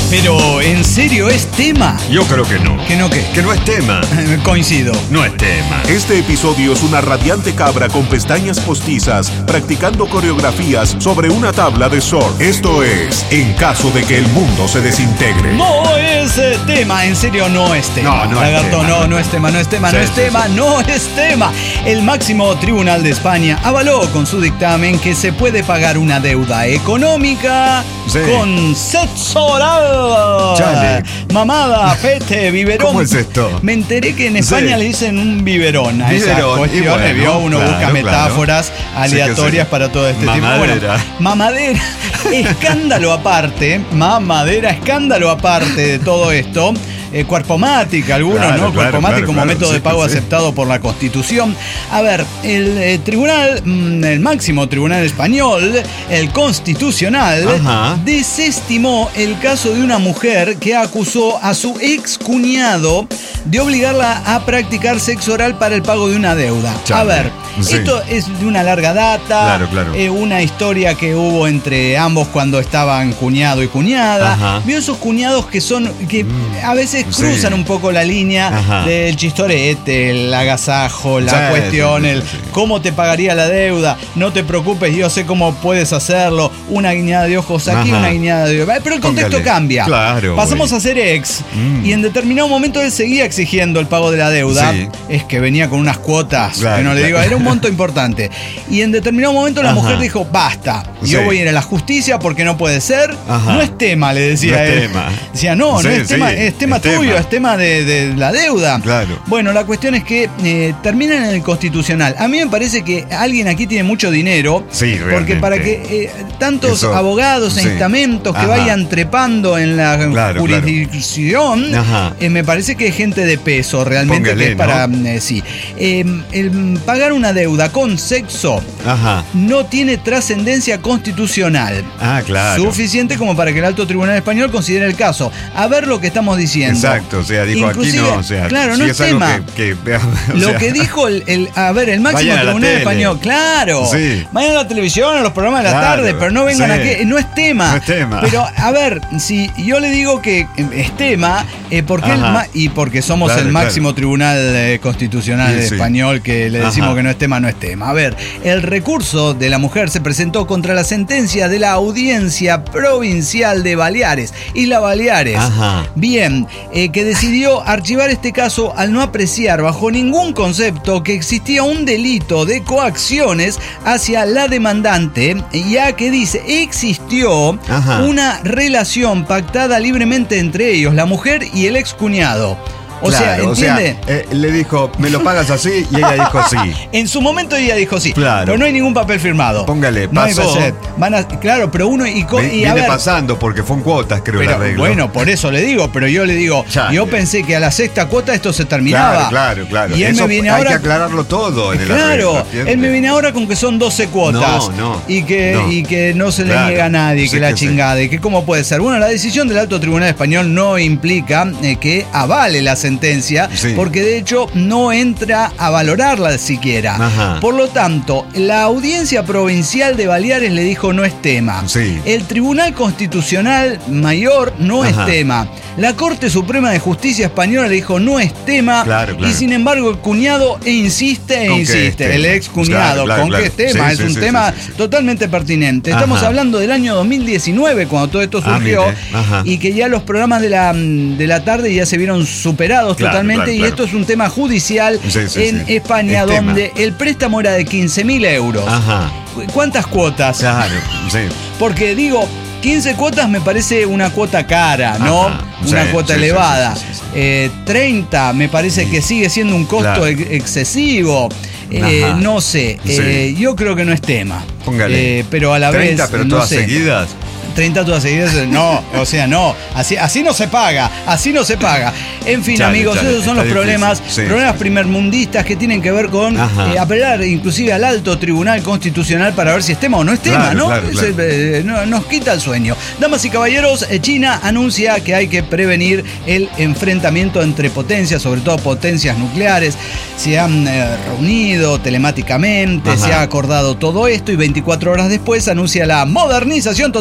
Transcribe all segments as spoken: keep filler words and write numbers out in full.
Pero, ¿en serio es tema? Yo creo que no. ¿Que no qué? Que no es tema. Coincido. No es tema. Este episodio es una radiante cabra con pestañas postizas practicando coreografías sobre una tabla de surf. Esto es En caso de que el mundo se desintegre. No es eh, tema, en serio no es tema. No, no Lagarto, es tema. no, no es tema, no es tema, Sí, no es sí, tema, sí. no es tema. El máximo tribunal de España avaló con su dictamen que se puede pagar una deuda económica Sí. con sexo oral. Chale. Mamada, pete, biberón. ¿Cómo es esto? Me enteré que en España Sí. le dicen un biberón a esas Biberón, y cuestiones, bueno, ¿vio? Uno claro, busca metáforas claro. aleatorias Sí, que sí. para todo este tipo. Mamadera. Bueno, mamadera. Escándalo aparte, mamadera, escándalo aparte de todo esto. Eh, Cuerpomática, algunos, Claro, ¿no? claro, Cuerpomática claro, como claro, método sí, de pago sí. aceptado por la Constitución. A ver, el eh, tribunal, mm, el máximo tribunal español, el constitucional, Ajá. desestimó el caso de una mujer que acusó a su ex cuñado de obligarla a practicar sexo oral para el pago de una deuda. Chale. A ver, Sí. esto es de una larga data, Claro, claro. eh, una historia que hubo entre ambos cuando estaban cuñado y cuñada. Ajá. Vio esos cuñados que son, que a veces sí. cruzan un poco la línea Ajá. del chistorete, el agasajo, la Sí, cuestión, sí, sí, el sí, sí. cómo te pagaría la deuda, no te preocupes, yo sé cómo puedes hacerlo, una guiñada de ojos aquí, Ajá. una guiñada de ojos. Pero el contexto Póngale. cambia. Claro, Pasamos güey. a ser ex Mm. y en determinado momento él seguía exigiendo el pago de la deuda. Sí. Es que venía con unas cuotas, Claro, que no le claro. digo, era un monto importante. Y en determinado momento la Ajá. mujer dijo, basta, yo Sí. voy a ir a la justicia porque no puede ser. Ajá. No es tema, le decía No es él. tema. Decía, no, Sí, no es sí, tema, es tema es tuyo, tema. es tema de, de la deuda. Claro. Bueno, la cuestión es que eh, terminan en el Constitucional. A mí me parece que alguien aquí tiene mucho dinero. Sí, Porque realmente. para que eh, tantos Eso, abogados e sí. estamentos que Ajá. vayan trepando en la Claro, jurisdicción, Ajá. eh, me parece que es gente de peso realmente. Póngale, que es para. ¿no? eh, sí. Eh, el pagar una deuda con sexo Ajá. no tiene trascendencia constitucional. Ah, claro. Suficiente como para que el Alto Tribunal Español considere el caso. A ver lo que estamos diciendo. Exacto, o sea, dijo Inclusive, aquí no, o sea, claro, si no es, es algo tema. que, que- o Lo sea, que dijo el, el- a ver, el máximo Vayan a la tribunal tele. español, claro. Sí. Vayan a la televisión, a los programas de la Claro, tarde, pero no vengan sí. aquí, no es tema. No es tema. Pero a ver, si yo le digo que eh, es tema, eh, porque el Ajá. ma- y porque somos Claro, el claro. máximo tribunal eh, constitucional Sí, sí. español que le decimos Ajá. que no es tema, no es tema. A ver, el recurso de la mujer se presentó contra la sentencia de la Audiencia Provincial de Baleares, Isla Baleares. Ajá. Bien, eh, que decidió archivar este caso al no apreciar bajo ningún concepto que existía un delito de coacciones hacia la demandante, ya que dice existió Ajá. una relación pactada libremente entre ellos, la mujer y el excuñado. O sea, claro, ¿entiende? o sea, eh, le dijo, me lo pagas así, y ella dijo sí. En su momento ella dijo sí, Claro. pero no hay ningún papel firmado. Póngale, no hay pasó. cassette. Van a, claro, pero uno y, co- Ve- y a viene ver, pasando porque fue en cuotas, creo, el pero, arreglo. bueno, por eso le digo, pero yo le digo, Chale. yo pensé que a la sexta cuota esto se terminaba. Claro, claro, claro. Y él Eso me viene hay ahora. que aclararlo todo en el Claro, arreglo, ¿entiende? él me viene ahora con que son doce cuotas. No, no, y, que, no. y que no se le Claro, niega a nadie, sí que la que sí. chingada. Y que cómo puede ser. Bueno, la decisión del Alto Tribunal Español no implica eh, que avale la sentencia, Sí. porque de hecho no entra a valorarla siquiera. Ajá. Por lo tanto, la Audiencia Provincial de Baleares le dijo no es tema. Sí. El Tribunal Constitucional Mayor no Ajá. es tema. La Corte Suprema de Justicia Española le dijo no es tema. Claro, claro. Y sin embargo el cuñado insiste e Con que es insiste. tema. El ex cuñado, Claro, claro, con claro. que es tema, Sí, es sí, un sí, tema sí, sí, sí. totalmente pertinente. Estamos Ajá. hablando del año dos mil diecinueve, cuando todo esto Ah, surgió, mire, ajá. y que ya los programas de la, de la tarde ya se vieron superados Claro, totalmente, claro, y claro. esto es un tema judicial Sí, sí, en sí. España, Es tema. donde el préstamo era de quince mil euros. Ajá. ¿Cuántas cuotas? Claro, sí. Porque digo, quince cuotas me parece una cuota cara, ¿no? Ajá, Una sí, cuota sí, elevada. sí, sí, sí, sí. Eh, treinta me parece que sigue siendo un costo Claro. ex- excesivo. Eh, Ajá. no sé, Sí. eh, yo creo que no es tema. Póngale. Eh, pero a la treinta, vez. pero no todas sé. seguidas. treinta todas seguidas, no, o sea, no, así, así no se paga, así no se paga. En fin, Chale, amigos, chale, esos son está los problemas, difícil, sí. problemas primermundistas que tienen que ver con Ajá. eh, apelar inclusive al Alto Tribunal Constitucional para ver si es tema o no es tema, Claro, ¿no? claro, Es, claro. eh, no- Nos quita el sueño. Damas y caballeros, eh, China anuncia que hay que prevenir el enfrentamiento entre potencias, sobre todo potencias nucleares. Se han eh, reunido telemáticamente, Ajá. se ha acordado todo esto y veinticuatro horas después anuncia la modernización total de su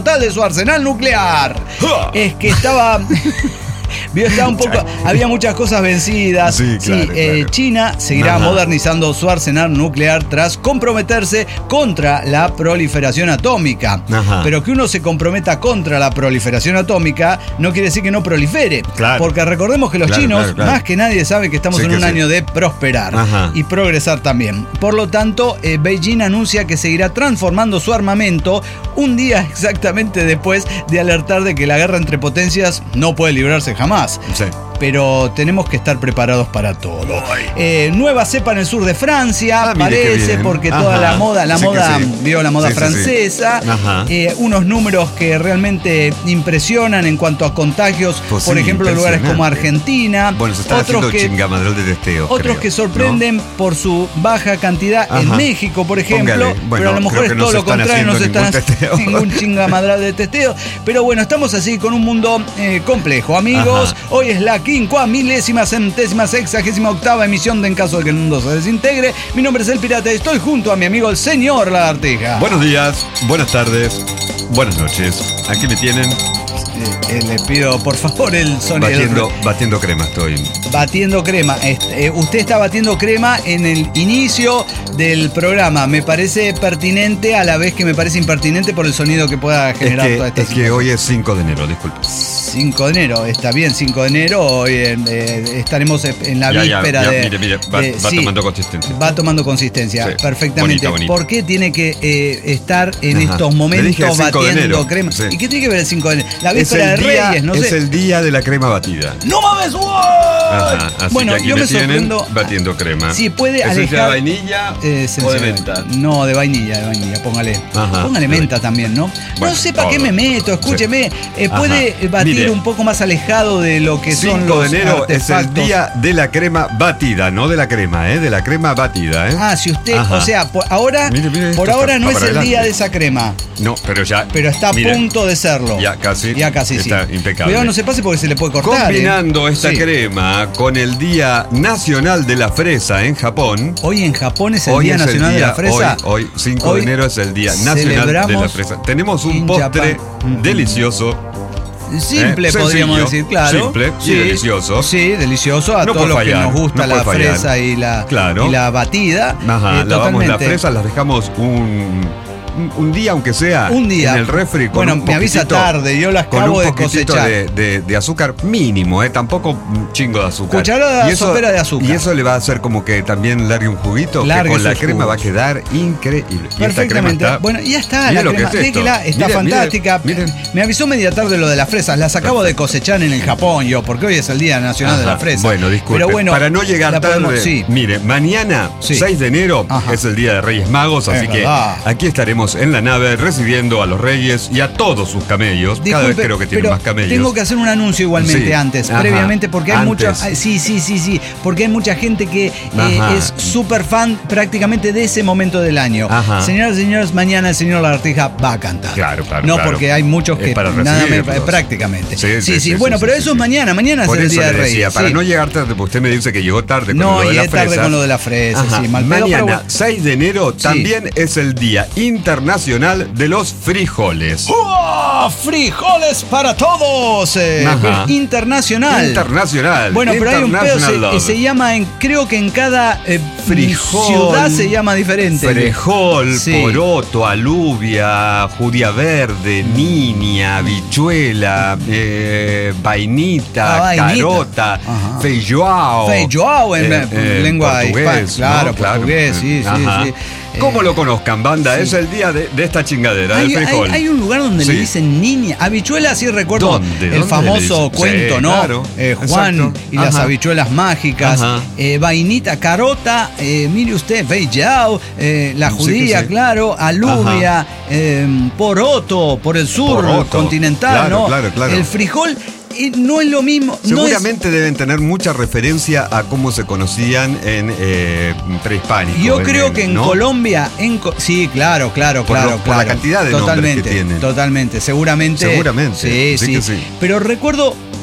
arsenal nuclear. Es que estaba... Vio, estaba un poco, había muchas cosas vencidas. Sí, claro, sí, eh, claro. China seguirá Ajá. modernizando su arsenal nuclear tras comprometerse contra la proliferación atómica. Ajá. Pero que uno se comprometa contra la proliferación atómica no quiere decir que no prolifere. Claro. Porque recordemos que los Claro, chinos, claro, claro. más que nadie, saben que estamos Sí, en que un sí. año de prosperar Ajá. y progresar también. Por lo tanto, eh, Beijing anuncia que seguirá transformando su armamento un día exactamente después de alertar de que la guerra entre potencias no puede librarse jamás. Sí. Pero tenemos que estar preparados para todo. Eh, nueva cepa en el sur de Francia, Ah, mire qué parece, bien. porque toda Ajá. la moda, la Sí que moda, sí. vio la moda Sí, sí, sí. francesa, Ajá. eh, unos números que realmente impresionan en cuanto a contagios, Pues por sí, ejemplo, en lugares como impresionante. Argentina, Bueno, se están otros haciendo que chingamadral de testeo. otros creo, que sorprenden ¿no? por su baja cantidad en Ajá. México, por ejemplo. Póngale. Bueno, pero a lo mejor creo es que no todo se lo están contrario, no se haciendo están ningún testeo. ningún chingamadral de testeo. Pero bueno, estamos así con un mundo eh, complejo, amigos. Ajá. Hoy es la quincuá milésima centésima sexagésima octava emisión de En Caso de que el Mundo se Desintegre. Mi nombre es El Pirata y estoy junto a mi amigo el señor Lagartija. Buenos días, buenas tardes, buenas noches. Aquí me tienen Eh, eh, le pido por favor el sonido. batiendo, batiendo crema. Estoy. Batiendo crema. Este, eh, usted está batiendo crema en el inicio del programa. Me parece pertinente a la vez que me parece impertinente por el sonido que pueda Es generar que, toda esta es que hoy es cinco de enero, disculpe. cinco de enero, está bien, cinco de enero. Hoy eh, eh, estaremos en la Ya, ya, víspera ya, de. mire, mire, va- de- va tomando consistencia. Va tomando consistencia, Sí, perfectamente. bonita, bonita. ¿Por qué tiene que eh, estar en Ajá. estos Le momentos dije el cinco de batiendo enero, crema? sí. ¿Y qué tiene que ver el cinco de enero? La Es víspera de el, día, Reyes, no es sé. el día de la crema batida. ¡No mames! ¡Wow! Ajá, así Bueno, que aquí yo me me tienen sorprendo. batiendo crema. Sí, puede ¿Es alejar. de vainilla Eh, o de sencillo. menta? No, de vainilla, de vainilla, póngale. Ajá. Póngale menta también, ¿no? Bueno, no sé para qué todo. me meto, escúcheme. Eh, Ajá. puede batir Mire. un poco más alejado de lo que son cinco los de enero es el artefactos. día de la crema batida, no de la crema, ¿eh? De la crema batida, ¿eh? Ah, si usted, Ajá. o sea, por ahora, Mire, mire, por esto ahora está no es para el adelante. día de esa crema, No, pero ya. pero está a mire, punto de serlo. Ya casi. Ya casi, sí. Está impecable. Cuidado, no se pase porque se le puede cortar. Combinando ¿eh? esta Sí. crema con el Día Nacional de la Fresa en Japón. Hoy en Japón es el Hoy Día es el Nacional de día- la Fresa. Hoy, hoy, cinco Hoy de enero es el Día Nacional de la celebramos Fresa. Tenemos un in postre Japan. delicioso. Simple, Eh, podríamos sencillo, decir, claro. simple y delicioso. Sí, delicioso. A No todos puede los que fallar, nos gusta no la puede fallar. fresa y la, Claro. y la batida. Ajá, eh, lavamos las totalmente. fresas, las dejamos un, un, un día, aunque sea, Un día. en el refri. Con Bueno, un me avisa poquitito- tarde, yo las con acabo un de poquitito cosechar. de, de- de azúcar mínimo, ¿eh? Tampoco un chingo de azúcar. Cucharada Y eso- sopera de azúcar. Y eso le va a hacer como que también largue un juguito, que Largue con la sus crema jugos. va a quedar increíble. Y esta crema Perfectamente. está... Bueno, ya está, Mire la lo que crema. es esto. Déjela, está Mire, fantástica. mire, mire. Me avisó media tarde lo de las fresas. Las acabo de cosechar en el Japón yo, porque hoy es el Día Nacional de Ajá. la Fresa. Bueno, disculpe. Pero bueno, para no llegar la tarde, podemos- sí. mire, mañana, Sí. seis de enero, Ajá. es el Día de Reyes Magos, así Es que verdad. aquí estaremos en la nave recibiendo a los reyes y a todos sus camellos. Cada vez Disculpe, creo que tienen pero más camellos. tengo que hacer un anuncio igualmente Sí. antes, Ajá. previamente, porque hay Antes. mucha. ay, Sí, sí, sí, sí. Porque hay mucha gente que eh, Ajá. es súper fan prácticamente de ese momento del año. Ajá. Señoras y señores, mañana el señor Lagartija va a cantar. Claro, claro, No, claro. porque hay muchos Es que para nada me, recibirlos. prácticamente. Sí, Sí, sí, sí. sí, Bueno, sí, pero sí, eso sí. es mañana. Mañana Por es el eso Día de le decía, Reyes. para sí. no llegar tarde, porque usted me dice que llegó tarde con No, lo de llegué las tarde fresas. con lo de las fresas, Ajá. sí, mal pedo, Mañana, pero bueno. seis de enero, también es el Día Internacional de los Frijoles. ¡Oh! ¡Frijoles para todos! eh, Ajá. internacional. Internacional. Bueno, pero hay un pedo, International se, Love. se llama, en, creo que en cada eh, Frijol, ciudad se llama diferente. Frejol, Sí. poroto, alubia, judía verde, niña, habichuela, eh, vainita, Ah, vainita. carota, Ajá. feijoao. Feijoao en eh, lengua hispana. portugués, Claro, ¿no? portugués, sí, sí, Ajá. sí. ¿Cómo Eh, lo conozcan, banda? sí. Es el día de, de esta chingadera, Hay, del hay- frijol. hay un lugar donde Sí. le dicen niña. Habichuela, sí recuerdo. ¿Dónde? El ¿Dónde famoso le dicen? cuento, Sí, ¿no? claro. Eh, Juan Exacto. y las Ajá. habichuelas mágicas. Ajá. Eh, vainita, carota, eh, mire usted, feijoao, eh, la Sí, judía, que sí. claro, alubia, eh, poroto, por el sur Poroto. continental, Claro, ¿no? claro, claro. El frijol eh, no es lo mismo. no es- Seguramente deben tener mucha referencia a cómo se conocían en eh, prehispánico. Yo creo que en ¿no? Colombia, en Co- sí, claro, claro, Por claro, lo- por la claro. cantidad de nombres totalmente, que tienen. Totalmente, seguramente. Seguramente, Sí, sí sí. que sí. Pero recuerdo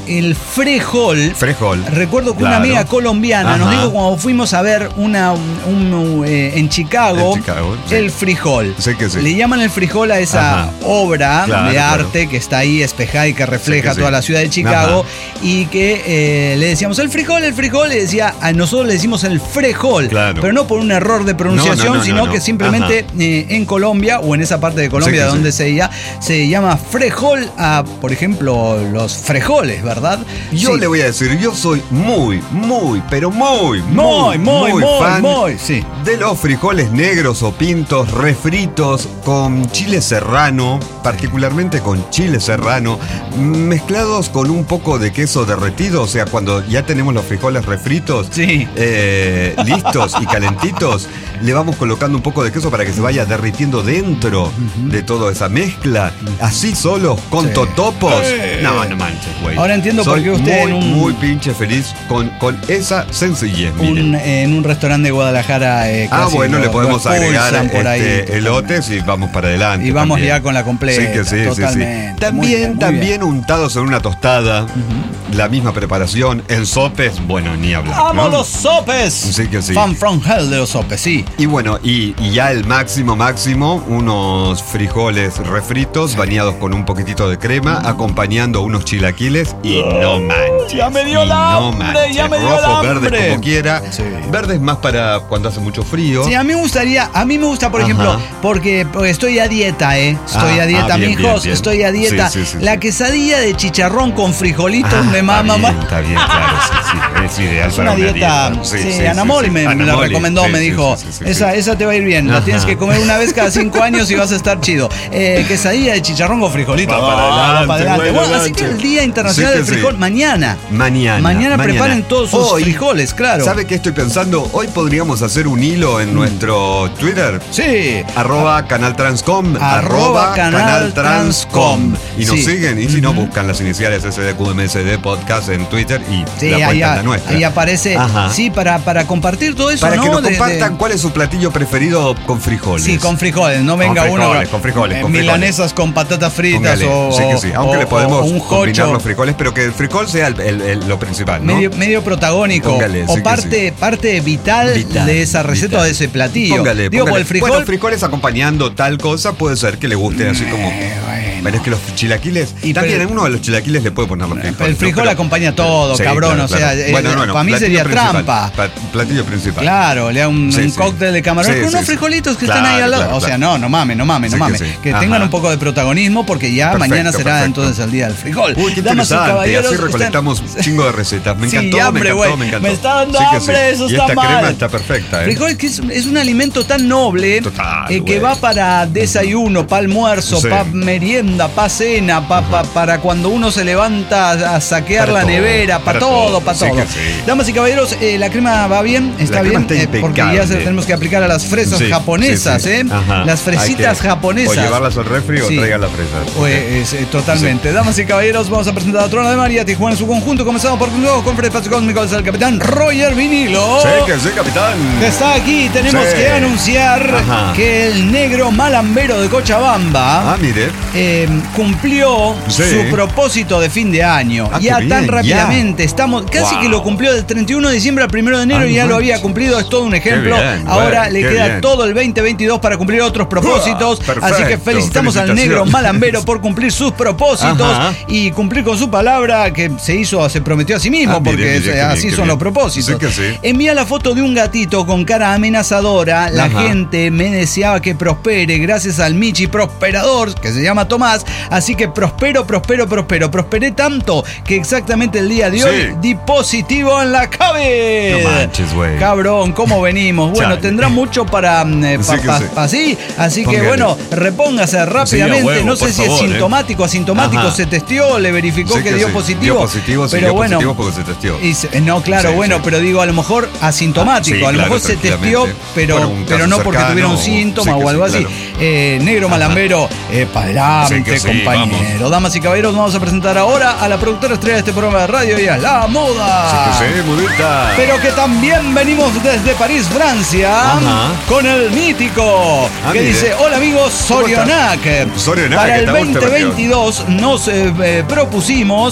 el frejol. Frejol. Recuerdo que Claro. una amiga colombiana Ajá. nos dijo cuando fuimos a ver una un, un, eh, en Chicago, En Chicago, sí. el frijol. Sí que sí. Le llaman el frijol a esa Ajá. obra Claro, de claro. arte que está ahí espejada y que refleja Sí que toda sí. la ciudad de Chicago, Ajá. y que eh, le decíamos el frijol, el frijol, y decía, a nosotros le decimos el frejol, Claro. pero no por un error de pronunciación, No, no, no, sino no, no. que simplemente eh, en Colombia o en esa parte de Colombia Sí que donde sí. se, ya, se llama frejol a, por ejemplo, los frejoles, ¿verdad? Yo Sí. le voy a decir, yo soy muy, muy, pero muy, Muy, muy, muy, muy, fan muy, sí. de los frijoles negros o pintos refritos con chile serrano, particularmente con chile serrano, mezclados con un poco de queso derretido, o sea, cuando ya tenemos los frijoles refritos, Sí. eh, listos y calentitos, le vamos colocando un poco de queso para que se vaya derritiendo dentro de toda esa mezcla, así solo, con Sí. totopos. Eh. No, no manches, güey. Ahora entiendo por Soy qué usted muy, en un- muy pinche feliz con, con esa sencillez, miren. Un, en un restaurante de Guadalajara. eh, Ah, casi bueno, lo- le podemos lo expulsan agregar por ahí, este, totalmente. elotes y vamos para adelante. Y vamos también. ya con la completa, Sí, que sí, sí, totalmente. sí. También, Muy bien, muy también bien. untados en una tostada, la misma preparación, en sopes, bueno, ni hablar. ¡Amo ¿no? los sopes! Sí que sí. Fan from hell de los sopes, sí. Y bueno, y, y ya el máximo, máximo, unos frijoles refritos bañados con un poquitito de crema, acompañando unos chilaquiles y no manches. ya me dio y la no hambre, manches. ya me dio Rojo, la verde, hambre. como quiera. Sí. Verdes más para cuando hace mucho frío. Sí, a mí me gustaría, a mí me gusta, por Ajá. ejemplo, porque, porque estoy a dieta, ¿eh? Estoy Ah, a dieta, ah, bien, mijos, bien, bien. estoy a dieta. Sí, sí, sí, la sí. quesadilla de chicharrón con frijolitos Ah, me mama está más. bien, está bien, claro, sí, sí, es ideal Es para una dieta, Sí, sí, sí, Ana sí, Moli sí. me, me Ana la Moli, recomendó, sí, me sí, dijo, sí, sí, sí, esa, sí. esa te va a ir bien, la Ajá. tienes que comer una vez cada cinco años y vas a estar chido. Eh, quesadilla de chicharrón con frijolitos. Va para Ah, adelante, para adelante. güey, Bueno, así que adelante. el Día Internacional Sí que del Frijol, sí. mañana. Mañana. Mañana preparen todos sus Hoy, frijoles, claro. ¿Sabe qué estoy pensando? Hoy podríamos hacer un hilo en nuestro Twitter. Sí. Arroba Canal Transcom. Arroba Canal Transcom. Y nos Sí. siguen. Y si no, buscan las iniciales S D Q M S D Podcast en Twitter y Sí, la ahí, cuenta a- es la nuestra. ahí aparece. Ajá. Sí, para, para compartir todo eso, Para ¿no? que nos De- de- compartan cuál es su platillo preferido con frijoles. Sí, con frijoles, no venga frijoles, uno con frijoles, eh, con frijoles. milanesas con patatas fritas Póngale. o, Sí que sí. Aunque o- le podemos o un combinar jocho los frijoles, pero que el frijol sea el- el- el- lo principal, ¿no? medio, medio protagónico Póngale, o sí que parte, parte vital, Vital, de esa receta vital. o de ese platillo. Póngale, Digo, póngale. por el frijol. Bueno, frijoles acompañando tal cosa puede ser que le guste así como. Eh, bueno. Pero es que los chilaquiles. Y también pero- en uno de los chilaquiles le puede poner los frijoles. el frijol ¿no? Pero- acompaña todo, Sí, cabrón, claro, o sea, claro. eh, Bueno, no, no, para mí platillo sería principal, trampa. pa- Platillo principal. Claro, le da un, Sí, un sí. cóctel de camarón Sí, con sí, unos sí. frijolitos que Claro, estén ahí al lado. claro, O sea, claro. no, no mames, no mames, no Sí, que mames. sí. Que, Ajá. tengan un poco de protagonismo porque ya Perfecto, mañana será perfecto. entonces el día del frijol. Uy, qué Damas y interesante. caballeros, Así están- recolectamos un chingo de recetas. Me Sí, encantó, hambre, me encantó, güey. me encantó. Me está dando Sí que hambre, sí. eso y está esta mal. crema está perfecta, ¿eh? Frijol que es, es un alimento tan noble Total, eh, que güey. va para desayuno, para almuerzo, Sí. para merienda, para cena, pa, pa- para cuando uno se levanta a, a saquear Para la todo, nevera, para para todo, todo. para Sí todo. que sí. Damas y caballeros, eh, la crema va bien, está La crema bien, está eh, porque ya se impecable. la tenemos que aplicar a las fresas Sí, japonesas, sí, sí. ¿eh? Ajá. Las fresitas Hay que japonesas. O llevarlas al refri o Sí. traigan las fresas. Pues, eh, eh, totalmente. Damas y caballeros, vamos a presentar a Trono de María, Tijuana en su conjunto. Comenzamos por un nuevo con Fred Espacio Cósmico, es el capitán Roger Vinilo. Sí, que sí, capitán. Que está aquí, tenemos Sí. que anunciar Ajá. que el negro malambero de Cochabamba Ah, mire. eh, cumplió Sí. su propósito de fin de año. Ah, ya qué tan bien, rápidamente, estamos casi Wow. que lo cumplió del treinta y uno de diciembre al primero de enero Ah, y ya no lo manches. había cumplido, es todo un ejemplo. bien, Ahora güey, le qué queda bien. todo el veinte veintidós para cumplir otros propósitos. Perfecto, Así que felicitamos al negro felicitaciones. malambero por cumplir sus propósitos Ajá. y cumplir con su palabra que se hizo, se prometió a sí mismo, Ah, mire, porque mire, es- qué bien, así qué son bien. los propósitos. Sí que sí. Envía la foto de un gatito con cara amenazadora. La Ajá. gente me deseaba que prospere gracias al Michi prosperador, que se llama Tomás. Así que prospero, prospero, prospero. Prosperé tanto que exactamente el día de Sí. hoy di positivo en la cabeza. No manches, güey. Cabrón, ¿cómo venimos? Bueno, Chale. tendrá mucho para... eh, Sí pa- que pa- sí. así. Así que Póngale. bueno, repóngase rápidamente. Sí, a huevo, no sé por si favor, es ¿eh? sintomático, asintomático, Ajá. se testió, le verificó Sí que, dio sí. positivo. Dio positivo, sí, pero dio bueno, positivo porque se testió. y se- no, claro, Sí, bueno, sí. pero digo, a lo mejor asintomático, Ah, sí, a lo claro, mejor se testió, tranquilamente. pero, Bueno, un pero caso no porque cercano, tuviera un o- síntoma sí que o algo sí, así. claro. Eh, negro malambero, eh, para adelante, Sí que sí, compañero. vamos. Damas y caballeros, vamos a presentar ahora a la productora estrella de este programa de radio, y a La Moda. Sí, que sí, mudita. Pero que también venimos desde París, Francia, Ajá. con el mítico, Ah, que mire. dice, hola amigos, ¿Cómo está? Sorionac. Sorionac, Para el ¿te gusta, veinte veintidós nos eh, eh, propusimos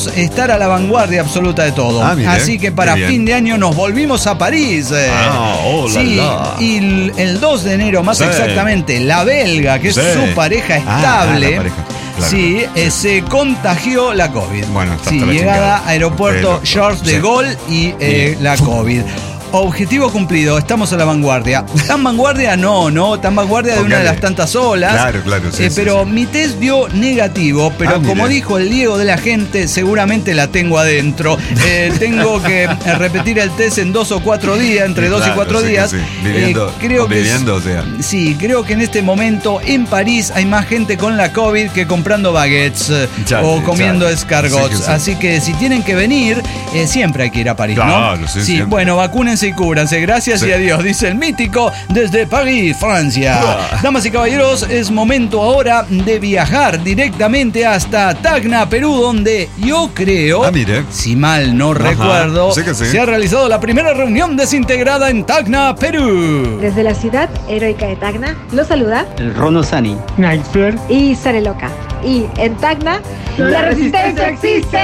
queremos estar a la vanguardia absoluta de todo. Ah, mire, así que para qué bien. fin de año nos volvimos a París. eh. Ah, oh, la, sí, la. y el, el dos de enero, más Sí. exactamente, la belga, que Sí. es su pareja Ah, estable, la pareja, claro. sí, eh, se contagió la COVID. Bueno, está sí, hasta la llegada chingada. a aeropuerto Pero, Charles de sí. Gaulle y eh, Sí. la COVID. Objetivo cumplido, estamos a la vanguardia. ¿Tan vanguardia? No, no, tan vanguardia de una de Póngale. las tantas olas. Claro, claro, sí, Eh, sí, pero sí. mi test dio negativo, pero Ah, mire. como dijo el Diego de la gente, seguramente la tengo adentro. Eh, tengo que eh, repetir el test en dos o cuatro días, entre Sí, dos claro, y cuatro sí que días. sí. Viviendo- Eh, creo que conviviendo, es- o sea. Sí, creo que en este momento en París hay más gente con la COVID que comprando baguettes eh, Chale, o comiendo chale. escargots. Sí que sí. Así que si tienen que venir, eh, siempre hay que ir a París, Claro, ¿no? sí, sí, siempre. bueno, vacúnense y cúbranse. Gracias Sí. y adiós, dice el mítico desde París, Francia. Ah. Damas y caballeros, es momento ahora de viajar directamente hasta Tacna, Perú, donde yo creo, Ah, mire. si mal no Ajá, recuerdo, sí que sí. se ha realizado la primera reunión desintegrada en Tacna, Perú. Desde la ciudad heroica de Tacna, los saluda El Rono Sani. Nightflare. y Sare Loca. Y en Tacna, la resistencia existe.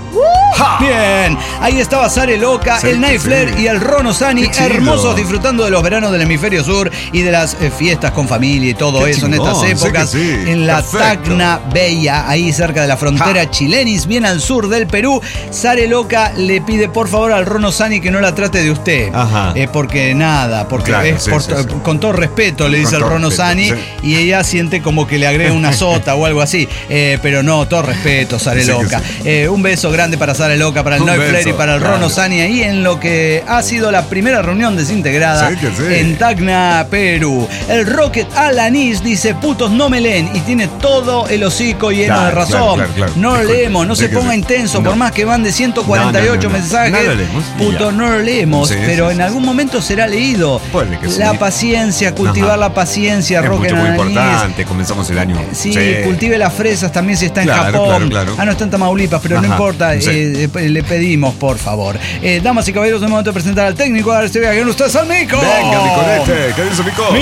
Bien, ahí estaba Sare Loca, Sí, el Night sí. Flare y el Rono Sani, Qué chido. hermosos, disfrutando de los veranos del hemisferio sur y de las eh, fiestas con familia y todo Qué eso en chingón, estas sí épocas. que sí. En la Perfecto. Tacna Bella, ahí cerca de la frontera chilenis, bien al sur del Perú. Sare Loca le pide por favor al Rono Sani que no la trate de usted. Ajá. Eh, porque nada, porque Claro, es sí, por- sí, sí. con todo respeto le Con dice el todo Rono respeto, Sani sí. y ella siente como que le agrega una sota o algo así. Eh, pero no, todo respeto, Sare Sí que Loca. sí. Eh, un beso grande para Sare Loca, para el Un Noy beso, Flair y para el claro. Rono Sani ahí en lo que ha sido la primera reunión desintegrada Sí que sí. en Tacna, Perú. El Rocket Alanis dice putos no me leen y tiene todo el hocico lleno Claro, de razón. claro, claro, claro. No lo Disculpe, leemos, no sí se que ponga sí. intenso, No. por más que van de ciento cuarenta y ocho No, no, no, no. mensajes. No lo leemos y Puto, ya. no lo leemos, Sí, pero sí, en sí, algún sí. momento será leído. Puede que sí. La paciencia, cultivar Ajá. la paciencia, Es Rocket mucho, muy Alanis. importante. Comenzamos el año. Sí, cultive las fresas también si está en Claro, Japón. claro, claro. Ah, no está en Tamaulipas, pero no Ajá, importa. sí. eh, eh, le pedimos, por favor. Eh, damas y caballeros, es el momento de presentar al técnico. A ver si vean ustedes al Mico. Venga, mi colete. ¿Qué dice Mico?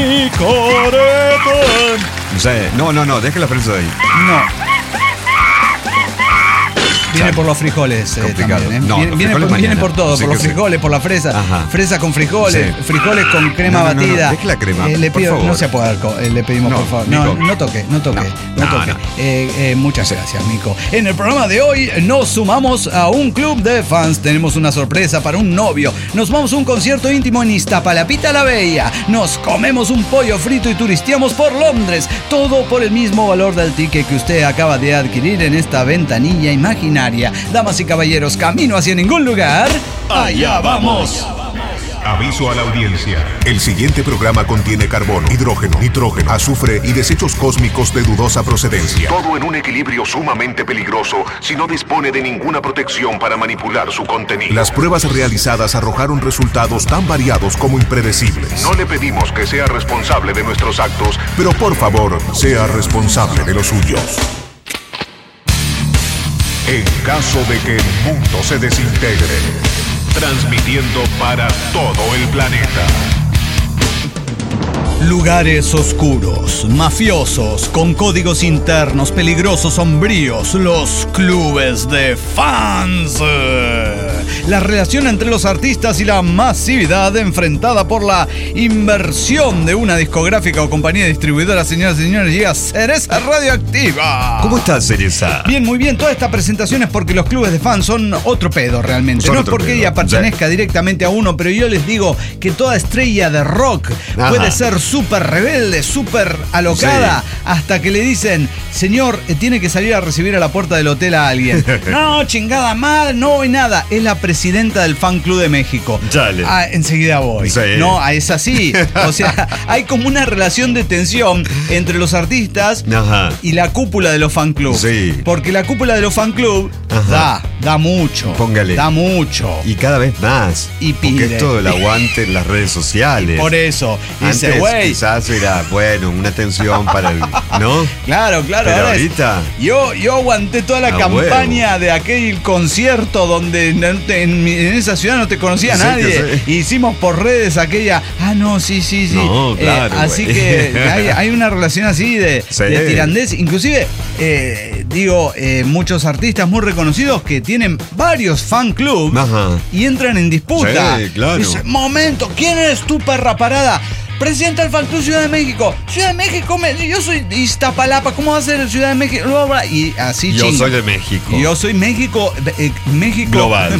Micorete. Sí. No, no, no. Deje la fresa ahí. No. Viene por los frijoles eh, Complicado. también, ¿eh? No, viene, los viene frijoles por, viene mañana. por todo, Sí por que los sí. frijoles, por la fresa. Ajá. Fresa con frijoles, Sí. frijoles con crema No, no, no, no, batida. deje la crema, Eh, le por pido, favor. no se puede alcohol, eh, le pedimos No, por favor. No, Mico. no toque, no toque, no, No, toque. no. Eh, eh, muchas gracias, Mico. En el programa de hoy nos sumamos a un club de fans. Tenemos una sorpresa para un novio. Nos vamos a un concierto íntimo en Iztapalapita la Bella. Nos comemos un pollo frito y turisteamos por Londres. Todo por el mismo valor del ticket que usted acaba de adquirir en esta ventanilla imaginaria. Damas y caballeros, camino hacia ningún lugar. ¡Allá vamos! Aviso a la audiencia. El siguiente programa contiene carbono, hidrógeno, nitrógeno, azufre y desechos cósmicos de dudosa procedencia. Todo en un equilibrio sumamente peligroso si no dispone de ninguna protección para manipular su contenido. Las pruebas realizadas arrojaron resultados tan variados como impredecibles. No le pedimos que sea responsable de nuestros actos, pero por favor, sea responsable de los suyos. En caso de que el mundo se desintegre, transmitiendo para todo el planeta. Lugares oscuros, mafiosos, con códigos internos, peligrosos, sombríos, los clubes de fans. La relación entre los artistas y la masividad enfrentada por la inversión de una discográfica o compañía distribuidora, señoras y señores, llega a Cereza Radioactiva. ¿Cómo estás, Cereza? Bien, muy bien. Toda esta presentación es porque los clubes de fans son otro pedo realmente. Son no es otro porque pedo, ella pertenezca directamente a uno, pero yo les digo que toda estrella de rock Ajá. puede ser súper rebelde, súper alocada, Sí. hasta que le dicen, señor, eh, tiene que salir a recibir a la puerta del hotel a alguien. No, chingada madre, no voy nada. Es la presidenta del Fan Club de México. Dale. Ah, enseguida voy. Sí. No, es así. O sea, hay como una relación de tensión entre los artistas Ajá. y la cúpula de los fan club. Sí. Porque la cúpula de los fan club Ajá. da, da mucho. Póngale. Da mucho. Y cada vez más. Y pide. Porque es todo el aguante en las redes sociales. Por eso. Dice, Antes, güey, quizás era, bueno, una tensión para el, ¿no? Claro, claro. Pero ahora es- ahorita... yo, yo aguanté toda la A campaña de aquel concierto donde no te- en, mi- en esa ciudad no te conocía Sí, nadie. que sí. Hicimos por redes aquella, ah, no, sí, sí, sí. No, claro, así güey. que hay, hay una relación así de, Sí. de tirandez. Inclusive, eh, digo, eh, muchos artistas muy reconocidos que tienen varios fan clubs Ajá. y entran en disputa. Sí, claro. Dice, momento, ¿quién eres tú, perra parada? Presidente del Fan Club Ciudad de México. Ciudad de México, me- yo soy de Iztapalapa, ¿cómo va a ser Ciudad de México? Bla, bla, y así Yo chingo. soy de México. Y yo soy México, eh, México. Global.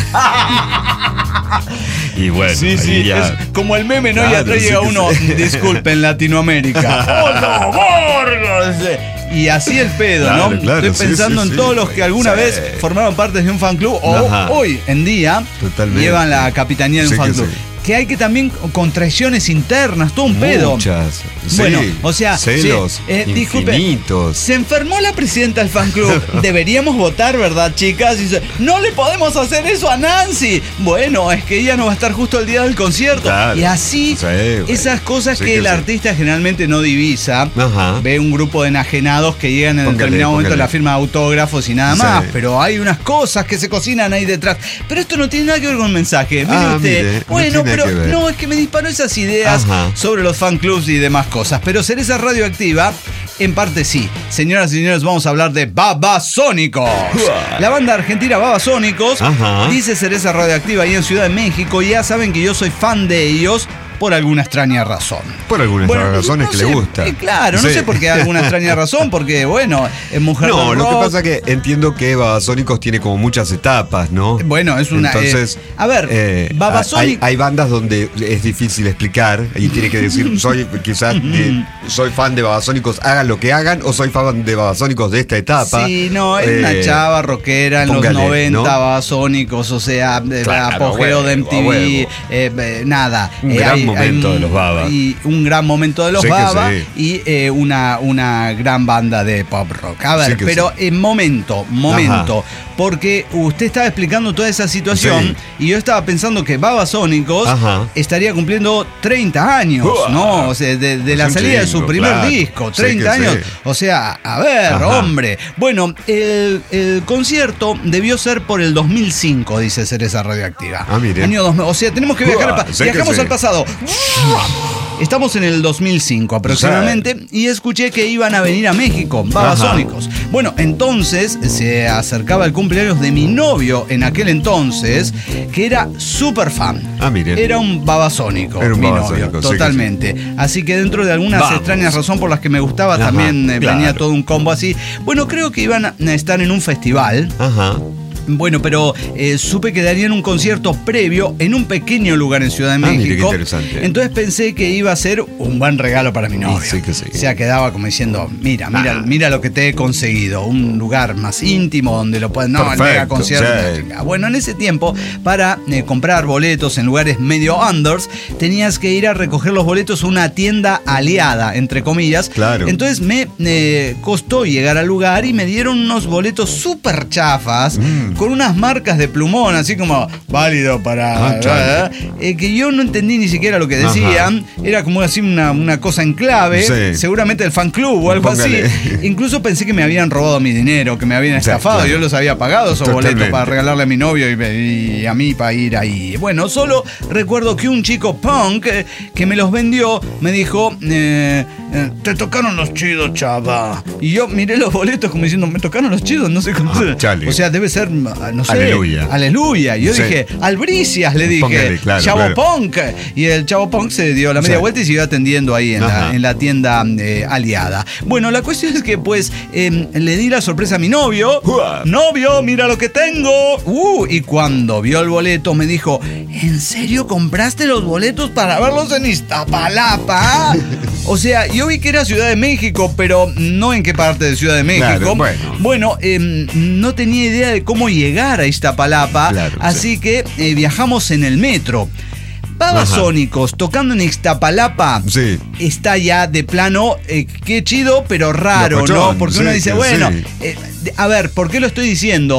Y bueno, Sí, sí, ahí ya- es como el meme, ¿no? y Claro, atrás sí llega que uno, sí. disculpen, Latinoamérica. ¡Oh, no, Borges! Y así el pedo, Claro, ¿no? claro, Estoy sí, pensando sí, en sí, todos los güey. que alguna Sí. vez formaron parte de un fan club o Ajá. hoy en día Totalmente. llevan la capitanía de un Sí fan que club. sí. Que hay que también con traiciones internas, todo un pedo. Muchas. Sí. Bueno, o sea, celos sí, eh, disculpe, infinitos. se enfermó la presidenta del fan club. Deberíamos votar, ¿verdad, chicas? Y dice, no le podemos hacer eso a Nancy. Bueno, es que ella no va a estar justo el día del concierto. Claro. Y así, Sí, güey. esas cosas Sí que que el sí. artista generalmente no divisa. Ajá. Ve un grupo de enajenados que llegan en Póngale, determinado momento a póngale. la firma de autógrafos y nada Sí. más. Pero hay unas cosas que se cocinan ahí detrás. Pero esto no tiene nada que ver con el mensaje. Mire Ah, usted. mire, no bueno, tiene pero que ver. no, es que me disparó esas ideas Ajá. sobre los fan clubs y demás cosas. Pero Cereza Radioactiva, en parte sí. Señoras y señores, vamos a hablar de Babasónicos. La banda argentina Babasónicos, Ajá. dice Cereza Radioactiva ahí en Ciudad de México. Y ya saben que yo soy fan de ellos por alguna extraña razón. Por algunas Bueno, razones no que sé, le gusta. eh, claro, no Sí. sé por qué alguna extraña razón, porque bueno, es mujer No, del lo que rock. pasa que entiendo que Babasónicos tiene como muchas etapas, ¿no? Bueno, es una. Entonces, eh, a ver, eh, Babasónicos. hay, hay bandas donde es difícil explicar y tiene que decir, soy quizás de- soy fan de Babasónicos, hagan lo que hagan, o soy fan de Babasónicos de esta etapa. Sí, no, es Eh, una chava rockera en póngale, los noventa, ¿no? Babasónicos, o sea, el Claro, apogeo de huevo, M T V, huevo. eh, eh, nada. Un Eh, gran momento de los Baba. Y un gran momento de los Sí que Baba sí. y eh, una, una gran banda de pop rock. A ver, Sí que pero en momento, momento, Ajá. porque usted estaba explicando toda esa situación y yo estaba pensando que Babasónicos Ajá. estaría cumpliendo treinta años, Uah. ¿no? O sea, de, de la Es un salida de su chingo, primer claro. disco, Sí treinta que años. sí. O sea, a ver, Ajá. hombre. Bueno, el, el concierto debió ser por el dos mil cinco, dice Cereza Radioactiva. Ah, mire. Año dos mil, o sea, tenemos que viajar al Uah, pa- sé que Viajamos sí. al pasado. Estamos en el dos mil cinco aproximadamente y escuché que iban a venir a México, Babasónicos. Bueno, entonces se acercaba el cumpleaños de mi novio en aquel entonces, que era súper fan. Ah, mire. Era un Babasónico, Era un mi babasónico, novio, sí que sí. totalmente. Así que dentro de algunas Vamos. extrañas razones por las que me gustaba, Ajá, también eh, venía claro. todo un combo así. Bueno, creo que iban a estar en un festival. Ajá. Bueno, pero eh, supe que darían un concierto previo en un pequeño lugar en Ciudad de Ah, mire, qué México. interesante. Entonces pensé que iba a ser un buen regalo para mi novio. Y sí que sí. O sea, quedaba como diciendo, mira, mira, Ah. mira lo que te he conseguido. Un lugar más íntimo donde lo pueden. No, el Perfecto, mega concierto. sí. la chingada. Bueno, en ese tiempo, para eh, comprar boletos en lugares medio unders, tenías que ir a recoger los boletos a una tienda aliada, entre comillas. Claro. Entonces me eh, costó llegar al lugar y me dieron unos boletos súper chafas, Mm. con unas marcas de plumón, así como válido para. Ah, chale. eh, que yo no entendí ni siquiera lo que decían. Era como así una, una cosa en clave, Sí. seguramente el fan club o algo Póngale. así. Incluso pensé que me habían robado mi dinero, que me habían Sí, estafado. claro. Yo los había pagado esos Totalmente. boletos para regalarle a mi novio y, y a mí para ir ahí. Bueno, solo recuerdo que un chico punk eh, que me los vendió me dijo: eh, eh, te tocaron los chidos, chava. Y yo miré los boletos como diciendo: me tocaron los chidos, no sé cómo. Ah, chale. O sea, debe ser, no sé. Aleluya. Aleluya. Y yo Sí. dije: Albricias, le dije. Póngale, claro, Chavo claro. Punk. Y el Chavo Punk se dio la media Sí. vuelta y siguió atendiendo ahí en, la, Ajá. en la tienda eh, aliada. Bueno, la cuestión es que pues eh, le di la sorpresa a mi novio. Uah. Novio, mira lo que tengo. Uh, y cuando vio el boleto me dijo: ¿en serio compraste los boletos para verlos en Iztapalapa? O sea, yo vi que era Ciudad de México, pero no en qué parte de Ciudad de México. Claro, bueno. Bueno, eh, no tenía idea de cómo llegar a Iztapalapa, Claro, así sí. que eh, viajamos en el metro. Babasónicos tocando en Iztapalapa Sí. está ya de plano, eh, qué chido, pero raro, Locochón, ¿no? Porque uno sí, dice, que bueno, sí. eh, A ver, ¿por qué lo estoy diciendo?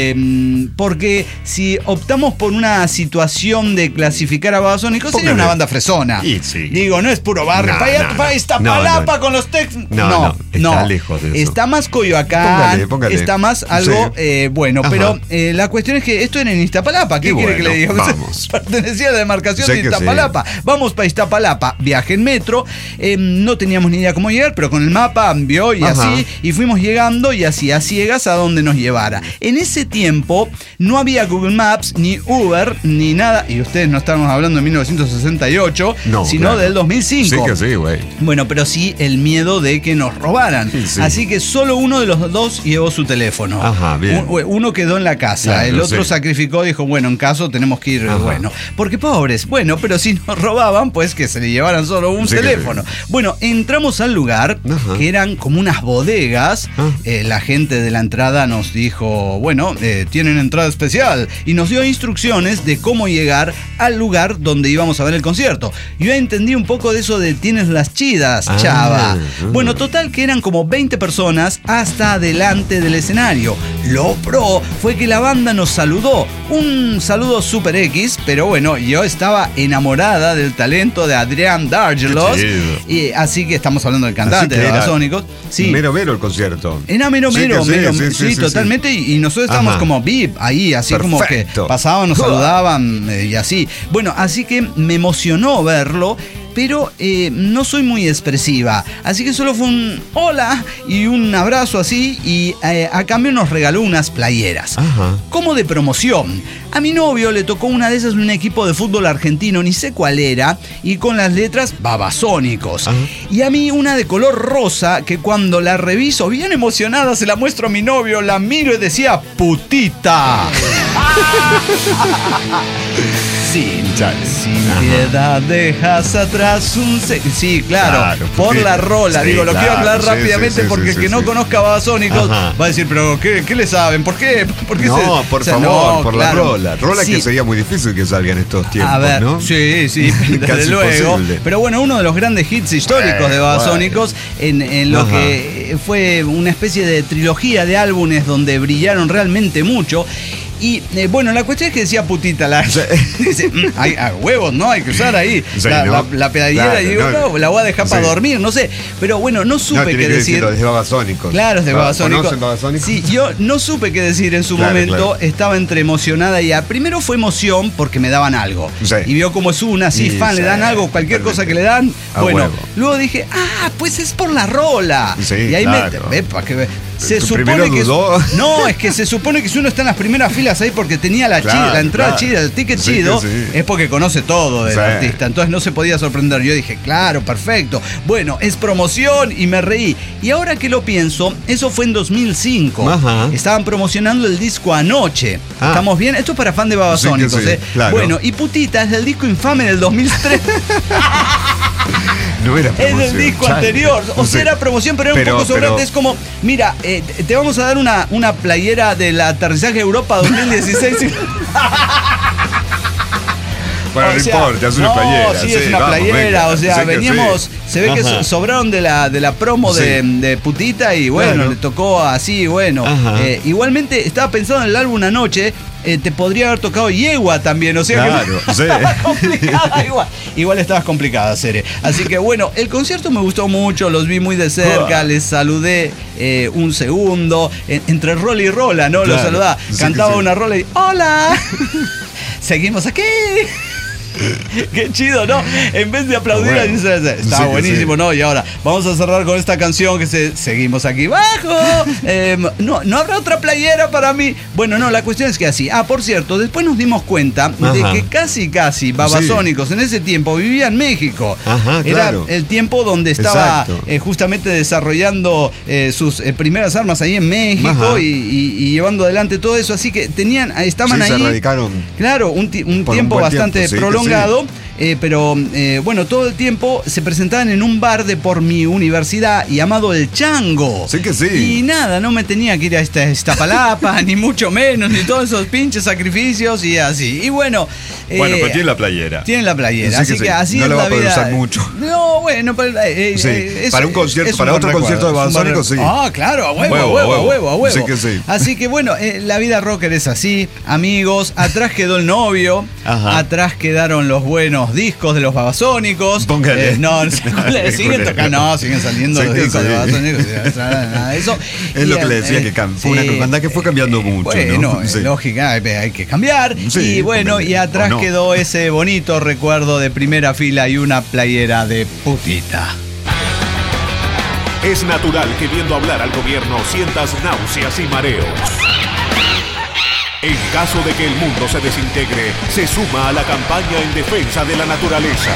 Eh, porque si optamos por una situación de clasificar a Babasónicos, sería una banda fresona. Y sí. Digo, no es puro barrio. No, para no, para no. Iztapalapa No, no. con los Tex. No, No, no, está no. lejos de eso. Está más Coyoacán. Póngale, póngale. Está más algo Sí. eh, bueno. Ajá. Pero eh, la cuestión es que esto era en Iztapalapa. ¿Qué Y quiere bueno, que le diga? vamos. Pertenecía a la demarcación Sé de que Iztapalapa. Vamos para Iztapalapa. Viaje en metro. Eh, no teníamos ni idea cómo llegar, pero con el mapa vio y Ajá. así. Y fuimos llegando y así a ciegas a donde nos llevara. En ese tiempo no había Google Maps, ni Uber, ni nada. Y ustedes no estamos hablando de mil novecientos sesenta y ocho, No, sino claro. del dos mil cinco. Sí que sí, güey. Bueno, pero sí el miedo de que nos robaran. Sí. Así que solo uno de los dos llevó su teléfono. Ajá, bien. Un- Uno quedó en la casa, Claro, el otro sí. sacrificó, dijo, bueno, en caso tenemos que ir, Ajá. bueno. Porque pobres, bueno, pero si nos robaban, pues que se le llevaran solo un Sí que teléfono. Bueno, entramos al lugar, Ajá. que eran como unas bodegas. Ah. Eh, la gente de la entrada nos dijo, bueno, eh, tienen entrada especial. Y nos dio instrucciones de cómo llegar al lugar donde íbamos a ver el concierto. Yo entendí un poco de eso de tienes las chidas, Ah, chava. ah. Bueno, total que eran como veinte personas hasta adelante del escenario. Lo pro fue que la banda nos saludó. Un saludo super X, pero bueno, yo estaba enamorada del talento de Adrián Dargelos. Qué chido. Y así que estamos hablando del cantante Así que de era Babasónicos. Sí. Mero, mero el concierto. Era mero, Sí mero, que sí, mero, sí, sí, sí, sí, totalmente. Y, y nosotros estábamos Ajá. como V I P ahí, así como que Perfecto. pasaban, nos saludaban eh, y así. Bueno, así que me emocionó verlo. Pero eh, no soy muy expresiva, así que solo fue un hola y un abrazo así, y eh, a cambio nos regaló unas playeras. Ajá. Como de promoción. A mi novio le tocó una de esas de un equipo de fútbol argentino, ni sé cuál era, y con las letras Babasónicos. Ajá. Y a mí una de color rosa, que cuando la reviso bien emocionada se la muestro a mi novio, la miro y decía putita. Sin, sin piedad dejas atrás un... se- Sí, claro, Claro, por putita. la rola. Sí, Digo, lo quiero claro, aclarar sí, rápidamente sí, sí, porque sí, el que sí, no sí. conozca Babasónicos Ajá. va a decir, pero ¿qué, qué le saben? ¿Por qué? ¿Por qué No, se- por o sea, favor, no, por claro. la rola. Rola Sí. que sería muy difícil que salga en estos tiempos, A ver, ¿no? sí, sí, desde Casi luego. imposible. Pero bueno, uno de los grandes hits históricos Eh, de Babasónicos en, en lo Ajá. que fue una especie de trilogía de álbumes donde brillaron realmente mucho. Y eh, bueno, la cuestión es que decía putita. La, dice, "Mm, hay a huevos, ¿no? Hay que usar ahí Sí, la, ¿no? la, la pedallera. Claro, y digo, no, no, la voy a dejar para sí. dormir, no sé. Pero bueno, no supe No, tiene qué que decir. decirlo, es de Babasónicos. Claro, es de Babasónicos. ¿Conocen Babasónicos? Sí, yo no supe qué decir en su Claro, momento. claro. Estaba entre emocionada y a, primero fue emoción porque me daban algo. Sí. Y vio como es una, así, Sí, fan, le sí, dan algo, cualquier cosa que le dan. A bueno, huevo. luego dije, ah, pues es por la rola. Sí, y ahí claro. me. Epa, que, se ¿Tú supone primero que. dudó? No, es que se supone que si uno está en las primeras filas ahí porque tenía la, Claro, chida, la entrada claro. chida, el ticket Sí, chido, que sí. es porque conoce todo del Sí. artista. Entonces no se podía sorprender. Yo dije, claro, perfecto. Bueno, es promoción y me reí. Y ahora que lo pienso, eso fue en dos mil cinco. Ajá. Estaban promocionando el disco Anoche. Ah. ¿Estamos bien? Esto es para fan de Babasónicos, Sí que sí, ¿eh? claro. Bueno, y Putita es del disco infame del dos mil tres. No era Es promoción. del disco Chale. anterior. O No sé. sea, era promoción, pero era Pero- un poco sobrante. pero- Es como, mira, eh, te vamos a dar una, una playera del aterrizaje de Europa dos mil dieciséis. Bueno, O no sea, importa, es una no, playera. sí, es una vamos, playera. venga. O sea, Sé que veníamos. sí. Se ve que Ajá. so- sobraron de la, de la promo de, Sí. de Putita y bueno, Claro. le tocó así, bueno. Ajá. Eh, igualmente, estaba pensando en el álbum Anoche. eh, te podría haber tocado Yegua también, o sea Claro, que sí. estaba complicada igual. Igual estabas complicada, Cere. Así que bueno, el concierto me gustó mucho, los vi muy de cerca, Ah. les saludé eh, un segundo, en- entre rola y rola, ¿no? Los Claro, saludaba, sí que cantaba sí. una rola y ¡hola! Seguimos aquí. Qué chido, ¿no? En vez de aplaudir, Bueno, dice, está sí que buenísimo, sí. ¿no? Y ahora vamos a cerrar con esta canción que se seguimos aquí abajo. Eh, no, no habrá otra playera para mí. Bueno, no, la cuestión es que así. Ah, por cierto, después nos dimos cuenta de Ajá. que casi, casi Babasónicos en ese tiempo vivía en México. Ajá, Era claro. el tiempo donde estaba Exacto. eh, justamente desarrollando eh, sus eh, primeras armas ahí en México Ajá. y, y- y llevando adelante todo eso. Así que tenían, estaban Sí, se ahí. radicaron Claro, un, ti- un por un tiempo buen bastante tiempo, sí, que prolongado. sí. eh, pero eh, bueno, todo el tiempo se presentaban en un bar de por mi universidad llamado El Chango. Sí que sí. Y nada, no me tenía que ir a esta Iztapalapa, ni mucho menos, ni todos esos pinches sacrificios y así. Y bueno... Bueno, eh, pero tiene la playera. Tiene la playera, Sí así que que, sí. así No es lo va la a poder vida. usar mucho. No, bueno, pero, eh, Sí, eh, es- para un concierto, es un para buen otro concierto de recuerdo, es un buen Babasónicos, sí. recuerdo. Ah, claro, a huevo, a Huevo, huevo, a huevo. huevo, a huevo. Sí que sí. Así que bueno, eh, la vida rocker es así, amigos, atrás quedó el novio, Ajá. atrás quedaron los buenos discos de los Babasónicos. Póngale. Eh, no, no, siguen tocando, no, siguen saliendo Sí los que discos sí. de Babasónicos, nada de eso. Es Y, lo que le decía, eh, que cam- fue sí, una hermandad que fue cambiando mucho, Bueno, ¿no? eh, Sí. lógica, hay, hay que cambiar. Sí, y bueno, póngale. y atrás O no. quedó ese bonito recuerdo de primera fila y una playera de putita. Es natural que viendo hablar al gobierno sientas náuseas y mareos. En caso de que el mundo se desintegre, se suma a la campaña en defensa de la naturaleza.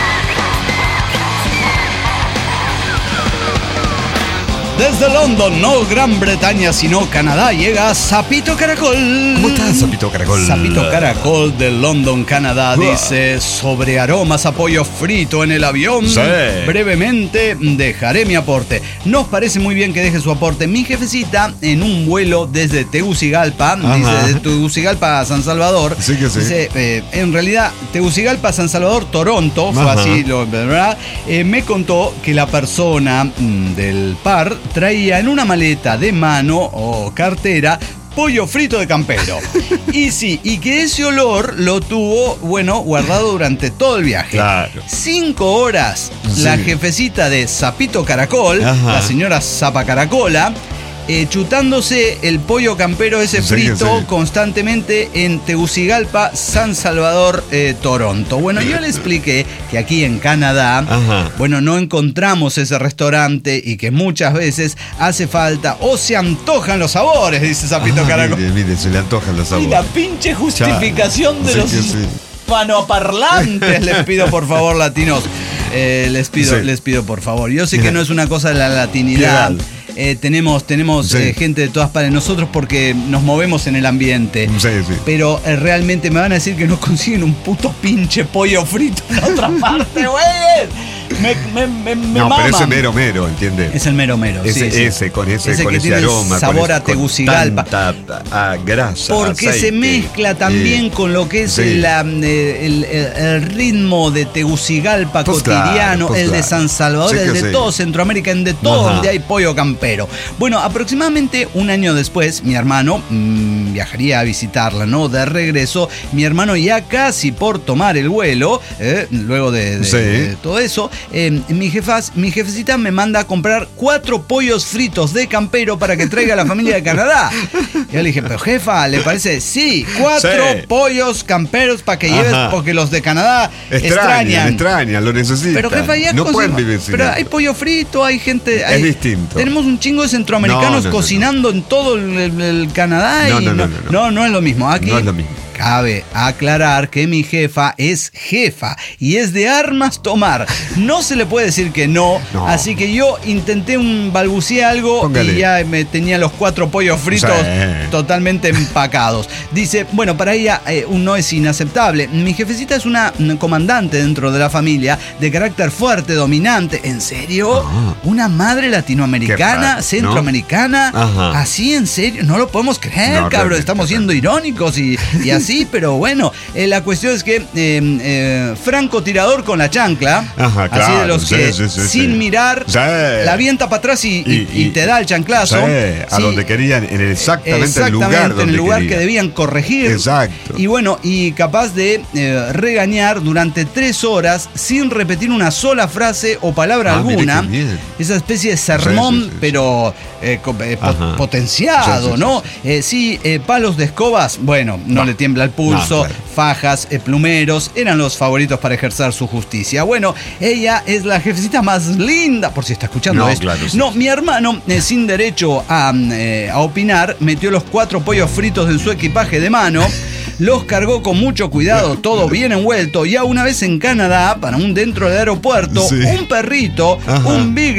Desde London, no Gran Bretaña, sino Canadá, llega Sapito Caracol. ¿Cómo estás, Sapito Caracol? Sapito Caracol de London, Canadá, Uah. dice: sobre aromas a pollo frito en el avión. Sí. Brevemente dejaré mi aporte. Nos parece muy bien que deje su aporte. Mi jefecita, en un vuelo desde Tegucigalpa, Ajá. dice de Tegucigalpa a San Salvador. Sí que sí. Dice, eh, en realidad, Tegucigalpa, San Salvador, Toronto, fue Ajá. así, lo, ¿verdad? Eh, me contó que la persona mm, del par traía en una maleta de mano o cartera pollo frito de campero. Y sí, y que ese olor lo tuvo, bueno, guardado durante todo el viaje. Claro. Cinco horas, Sí. la jefecita de Sapito Caracol, Ajá. la señora Zapa Caracola, eh, chutándose el pollo campero ese Sí, frito sí. constantemente en Tegucigalpa, San Salvador, eh, Toronto. Bueno, yo le expliqué que aquí en Canadá, Ajá. bueno, no encontramos ese restaurante y que muchas veces hace falta o se antojan los sabores, dice Sapito Ah, Caracol. mire, mire, se le antojan los Y sabores. la pinche justificación de Sí los que sí. hispanoparlantes, les pido por favor, latinos. Eh, les pido, Sí. les pido por favor. Yo sé que no es una cosa de la latinidad. Legal. Eh, tenemos tenemos Sí. eh, gente de todas partes. Nosotros porque nos movemos en el ambiente. Sí, sí. Pero eh, realmente me van a decir que no consiguen un puto pinche pollo frito en otra parte, güeyes. Me, me, me, me No, maman. pero ese mero mero, ¿entiendes? Es el mero mero. Ese, sí, sí. ese, con ese, Ese con que ese tiene el aroma. sabor con ese- a Tegucigalpa. Con tanta ah, grasa. Porque se aceite, mezcla también eh, con lo que es sí. el, um, eh, el- el- el ritmo de Tegucigalpa Pues cotidiano, claro, pues el de claro. San Salvador, Sí el que de sí. todo Centroamérica, en de todo Ajá. donde hay pollo campero. Bueno, aproximadamente un año después, mi hermano mm, viajaría a visitarla, ¿no? De regreso, mi hermano ya casi por tomar el vuelo, eh, luego de, de- Sí. de todo eso, eh, mi, jefas, mi jefecita me manda a comprar cuatro pollos fritos de campero para que traiga a la familia de Canadá. Yo le dije, pero jefa, ¿le parece? Sí, cuatro Sí. pollos camperos para que lleves, Ajá. porque los de Canadá Extrañan, extrañan. extrañan, lo necesitan. Pero jefa, ya no consigo- pueden vivir sin Pero él. hay pollo frito, hay gente. hay- distinto. Tenemos un chingo de centroamericanos No, no, no, cocinando en todo el, el- el Canadá No, y no, no, no, no. no, no es lo mismo. Aquí No es lo mismo. cabe aclarar que mi jefa es jefa y es de armas tomar. No se le puede decir que no, No. así que yo intenté un balbuceé algo Póngale. y ya me tenía los cuatro pollos fritos Sí. totalmente empacados. Dice, bueno, para ella eh, un no es inaceptable. Mi jefecita es una mm, comandante dentro de la familia, de carácter fuerte, dominante. ¿En serio? Ah. ¿Una madre Qué latinoamericana, raro, ¿no? centroamericana? Ajá. ¿Así en serio? No lo podemos creer, No, cabrón. realmente, Estamos siendo irónicos y, y así, pero bueno, eh, la cuestión es que eh, eh, francotirador con la chancla, Ajá, así claro, de los sí, que sí, sí, sin sí. mirar, Sí. la avienta para atrás y, y- Y- y y- te da el chanclazo. Sí, a Sí, donde querían, en el, exactamente, Exactamente, el lugar en donde el lugar querían. que debían corregir. Exacto. Y bueno, y capaz de eh, regañar durante tres horas sin repetir una sola frase o palabra Ah, mire alguna. qué bien. Esa especie de sermón, Sí, sí, sí, sí. pero eh, co- eh, po- Ajá. potenciado, Sí, sí, ¿no? Eh, sí, eh, palos de escobas, bueno, no, No. le tiembla el pulso. No, claro. Fajas, eh, plumeros, eran los favoritos para ejercer su justicia. Bueno, ella es la jefecita más linda, por si está escuchando No, esto. claro, sí. No, mi hermano, eh, sin derecho a, eh, a opinar, metió los cuatro pollos fritos en su equipaje de mano, los cargó con mucho cuidado, todo bien envuelto. Ya una vez en Canadá, para un dentro del aeropuerto, Sí. un perrito, Ajá. un beagle,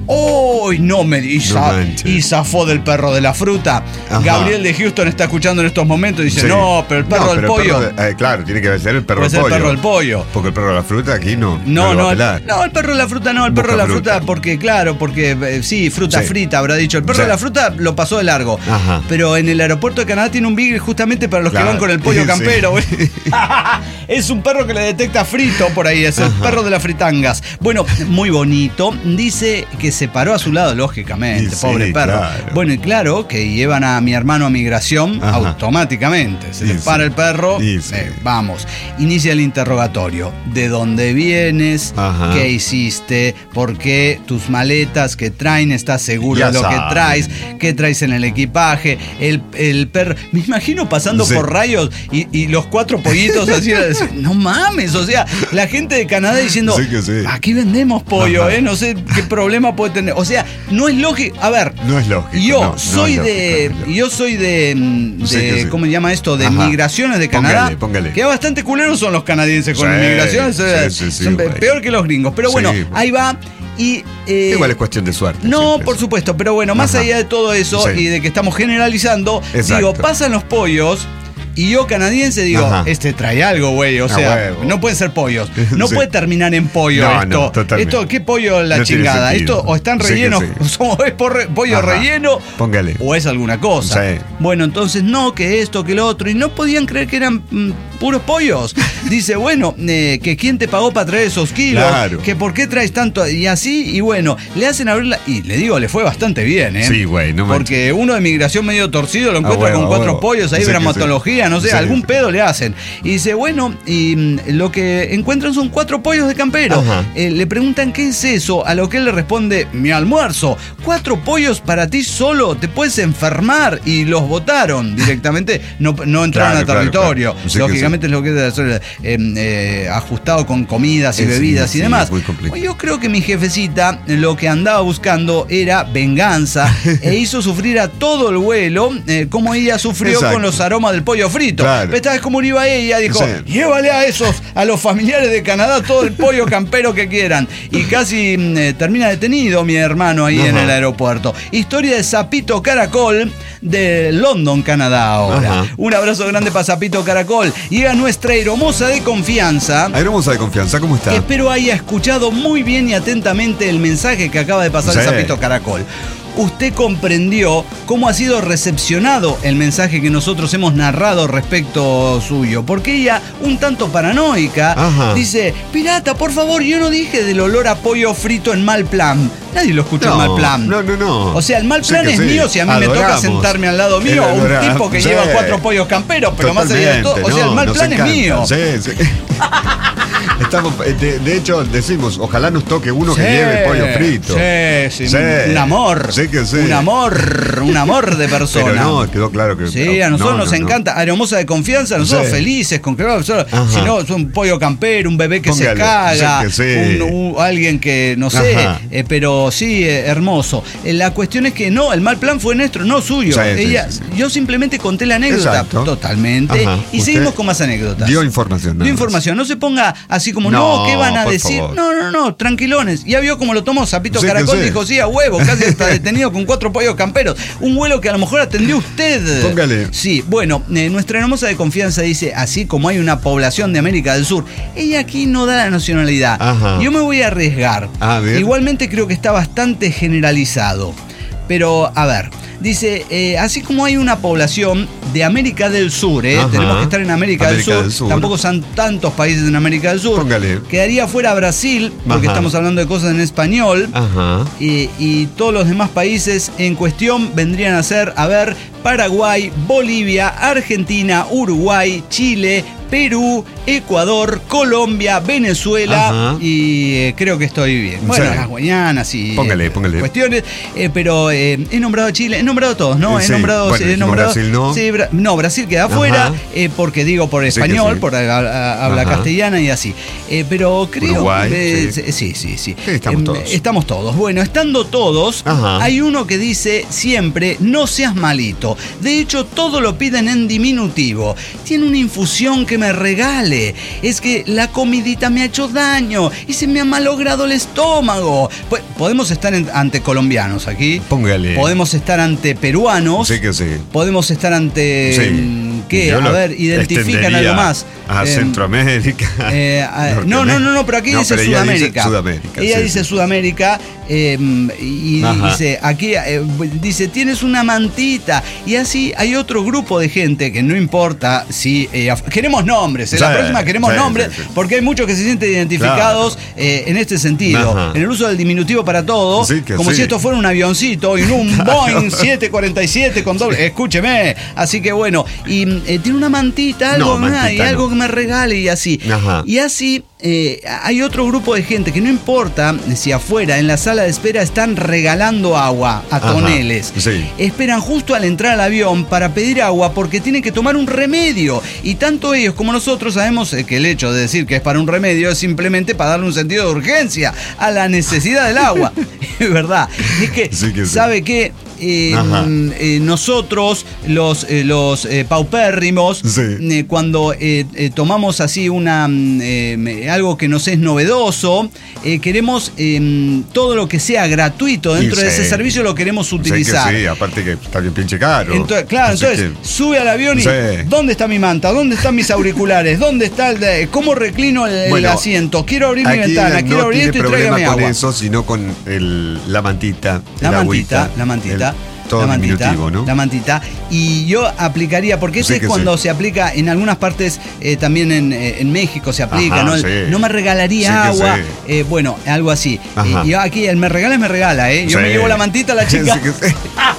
¡Uy! No me y, No za- manches. y zafó del perro de la fruta. Ajá. Gabriel de Houston está escuchando en estos momentos y dice, Sí. no, pero el perro No, del pero el pollo. perro de- eh, claro, tiene que ser el perro Puede del ser el pollo. perro del pollo. Porque el perro de la fruta aquí no. No, lo va no, a el, pelar. no, el perro de la fruta no, el perro de Busca la fruta, fruta. porque claro, porque eh, sí, fruta Sí. frita habrá dicho. El perro Sí. de la fruta lo pasó de largo. Ajá. Pero en el aeropuerto de Canadá tiene un beagle justamente para los Claro. que van con el pollo Sí. campero. Es un perro que le detecta frito por ahí, es el Ajá. perro de las fritangas. Bueno, muy bonito. Dice que se paró a su lado, lógicamente, Y sí, pobre perro. claro. Bueno, y claro, que llevan a mi hermano a migración Ajá. automáticamente. Se Y le sí. para el perro, Y sí. eh, vamos. Inicia el interrogatorio. ¿De dónde vienes? Ajá. ¿Qué hiciste? ¿Por qué tus maletas que traen? ¿Estás seguro Ya de lo saben. que traes? ¿Qué traes en el equipaje? El, el perro. Me imagino pasando Sí. por rayos y, y los cuatro pollitos así. No mames, o sea, la gente de Canadá diciendo, Sí que sí. aquí vendemos pollo, Ajá. ¿eh? No sé qué problema puede tener. O sea, no es lógico. A ver. No es lógico. Yo no, no soy es de. lógico, no es lógico. Yo soy de. mm, Sí, de- que sí. ¿Cómo se llama esto? De Ajá. migraciones de Canadá. Póngale, póngale. Que bastante culeros son los canadienses con Sí, inmigraciones. sí, eh, sí, sí, son güey. peor que los gringos. Pero bueno, Sí, güey. ahí va. Y. eh, Igual es cuestión de suerte. no, siempre por eso. supuesto, pero bueno, más Ajá. allá de todo eso Sí. y de que estamos generalizando, Exacto. digo, pasan los pollos. Y yo canadiense digo, Ajá. este trae algo, güey. O A sea, huevo. no pueden ser pollos. No Sí. puede terminar en pollo No, esto. no, totalmente. esto, ¿qué pollo la No tiene chingada? sentido. Esto o están Sí que rellenos, sí. o es por- pollo Ajá. relleno, Póngale. o es alguna cosa. Sí. Bueno, entonces no, que esto, que lo otro. Y no podían creer que eran mm, puros pollos. Dice, bueno, eh, que quién te pagó para traer esos kilos. Claro. Que por qué traes tanto. Y así, y bueno, le hacen abrirla. Y le digo, le fue bastante bien, ¿eh? Sí, güey, no manches. Porque uno de migración medio torcido lo A encuentra huevo, con a cuatro huevo. pollos, ahí Sí que dramatología, no sé, sí. algún Sí. pedo le hacen. Y dice, bueno, y mm, lo que encuentran son cuatro pollos de campero. Ajá. Eh, le preguntan qué es eso, a lo que él le responde, mi almuerzo. Cuatro pollos para ti solo, te puedes enfermar. Y los votaron directamente, no, no entraron Claro, al claro, territorio. claro. Sí que Lógicamente es lo que es hacer, eh, eh, ajustado con comidas y Sí, bebidas sí, y demás. es muy complicado. Yo creo que mi jefecita lo que andaba buscando era venganza e hizo sufrir a todo el vuelo eh, como ella sufrió Exacto. con los aromas del pollo frito. Claro. Pero esta vez como iba ella, dijo, Sí. llévale a esos, a los familiares de Canadá todo el pollo campero que quieran. Y casi mm, eh, termina detenido mi hermano ahí Ajá. en el aeropuerto. Historia de Sapito Caracol de London, Canadá ahora. Ajá. Un abrazo grande para Sapito Caracol. Llega nuestra hermosa de confianza. Aeromosa de confianza, ¿cómo está? Espero haya escuchado muy bien y atentamente el mensaje que acaba de pasar el Sí. Sapito Caracol. Usted comprendió cómo ha sido recepcionado el mensaje que nosotros hemos narrado respecto suyo. Porque ella, un tanto paranoica, Ajá. dice, pirata, por favor, yo no dije del olor a pollo frito en mal plan. Nadie lo escuchó en mal plan. No, no, no. O sea, el mal Sí plan que es sí. mío si a mí me toca Adoramos. sentarme al lado mío El un olor a- tipo que sí. lleva cuatro pollos camperos, pero más allá de todo, o sea, el Totalmente, mal no, plan nos es encanta. mío. Sí, sí. Estamos, eh, de, de hecho, decimos, ojalá nos toque uno que Sí, lleve pollo frito. Sí, sí, Sí. un amor. Sí que sí. Un amor, un amor de persona. Pero no, quedó claro que. Sí, a nosotros no, nos no, no. encanta. Aeromosa de confianza, nosotros Sí. felices con que nosotros, Ajá. si no, es un pollo campero, un bebé que Póngale, se caga, sí que sí. un- un- alguien que no sé, Ajá. eh, pero sí, eh, hermoso. Eh, la cuestión es que no, el mal plan fue nuestro, no suyo. Sí, sí, Ella, sí, sí. Yo simplemente conté la anécdota Exacto. totalmente Ajá. y Usted seguimos con más anécdotas. Dio información. nada Dio más. información, no se ponga así como, No, no, ¿qué van a por decir? favor. No, no, no, tranquilones. Ya vio cómo lo tomó Sapito Sí que Caracol, sí. dijo, sí, a huevo, casi está detenido con cuatro pollos camperos. Un vuelo que a lo mejor atendió usted. Póngale. Sí, bueno, eh, nuestra hermosa de confianza dice, así como hay una población de América del Sur, ella aquí no da la nacionalidad. Ajá. Yo me voy a arriesgar. A ver. Igualmente creo que está bastante generalizado. Pero, a ver, dice, eh, así como hay una población de América del Sur, ¿eh? Ajá. Tenemos que estar en América, América del, sur. del Sur. Tampoco son tantos países en América del Sur. Póngale. Quedaría fuera Brasil, porque Ajá. estamos hablando de cosas en español. Ajá. Y, y todos los demás países en cuestión vendrían a ser, a ver, Paraguay, Bolivia, Argentina, Uruguay, Chile, Perú, Ecuador, Colombia, Venezuela Ajá. y eh, creo que estoy bien. Bueno, Sí. las Guayanas y Póngale, eh, póngale. cuestiones, eh, pero eh, he nombrado a Chile, he nombrado a todos, ¿no? Eh, he sí. nombrado, Bueno, he dijimos nombrado Brasil, ¿no? Sí, Bra- no, Brasil queda afuera, Ajá. eh, porque digo por Sí que español, sí. por a- a- habla Ajá. castellana y así. Eh, pero creo Uruguay, eh, sí. sí, sí, sí. Sí, estamos Em, todos. Estamos todos. Bueno, estando todos, Ajá. hay uno que dice siempre, no seas malito. De hecho, todo lo piden en diminutivo. Tiene una infusión que me regale. Es que la comidita me ha hecho daño y se me ha malogrado el estómago. Pues, podemos estar en, ante colombianos aquí. Póngale. Podemos estar ante peruanos. Sí que sí. Podemos estar ante... Sí. ¿Qué? Yo A ver, identifican algo más. A eh, Centroamérica. Eh, a, no, no, no, no, pero aquí no, dice, pero Sudamérica. Ella dice Sudamérica. Ella sí, dice sí. Sudamérica eh, y Ajá. dice, aquí eh, dice, tienes una mantita. Y así hay otro grupo de gente que no importa si... Eh, queremos nombres, en sí, la próxima queremos sí, nombres, sí, sí. porque hay muchos que se sienten identificados claro. eh, en este sentido. Ajá. En el uso del diminutivo para todo, sí, como sí. si esto fuera un avioncito y no un Boeing siete cuarenta y siete con doble... Escúcheme. Así que bueno, y eh, tiene una mantita, algo, no, mantita, y algo no. que me regale y así. Ajá. Y así eh, hay otro grupo de gente que no importa si afuera en la sala de espera están regalando agua a toneles. Sí. Esperan justo al entrar al avión para pedir agua porque tienen que tomar un remedio. Y tanto ellos como nosotros sabemos que el hecho de decir que es para un remedio es simplemente para darle un sentido de urgencia a la necesidad del agua. Es verdad. Es que, sí que ¿sabe sí. qué? Eh, eh, nosotros, los, eh, los eh, paupérrimos, sí. eh, cuando eh, eh, tomamos así una eh, algo que nos es novedoso, eh, queremos eh, todo lo que sea gratuito dentro sí, de ese servicio lo queremos utilizar. Sí, que sí, aparte que está bien pinche caro. Entonces, claro, Así entonces que... sube al avión y sí. ¿dónde está mi manta? ¿Dónde están mis auriculares? ¿Dónde está el de, cómo reclino el, bueno, el asiento? Quiero abrir mi ventana, quiero no abrir esto y tráigame agua. No con eso, sino con el, la mantita, la el mantita, agüita, la mantita. El... Todo la mantita, ¿no? la mantita. Y yo aplicaría, porque ese sí es cuando sí. se aplica en algunas partes, eh, también en, en México se aplica, Ajá, ¿no? El, sí. No me regalaría sí agua, sí. Eh, bueno, algo así. Eh, y aquí el me regala, me regala, ¿eh? Yo sí. me llevo la mantita a la chica. Sí sí.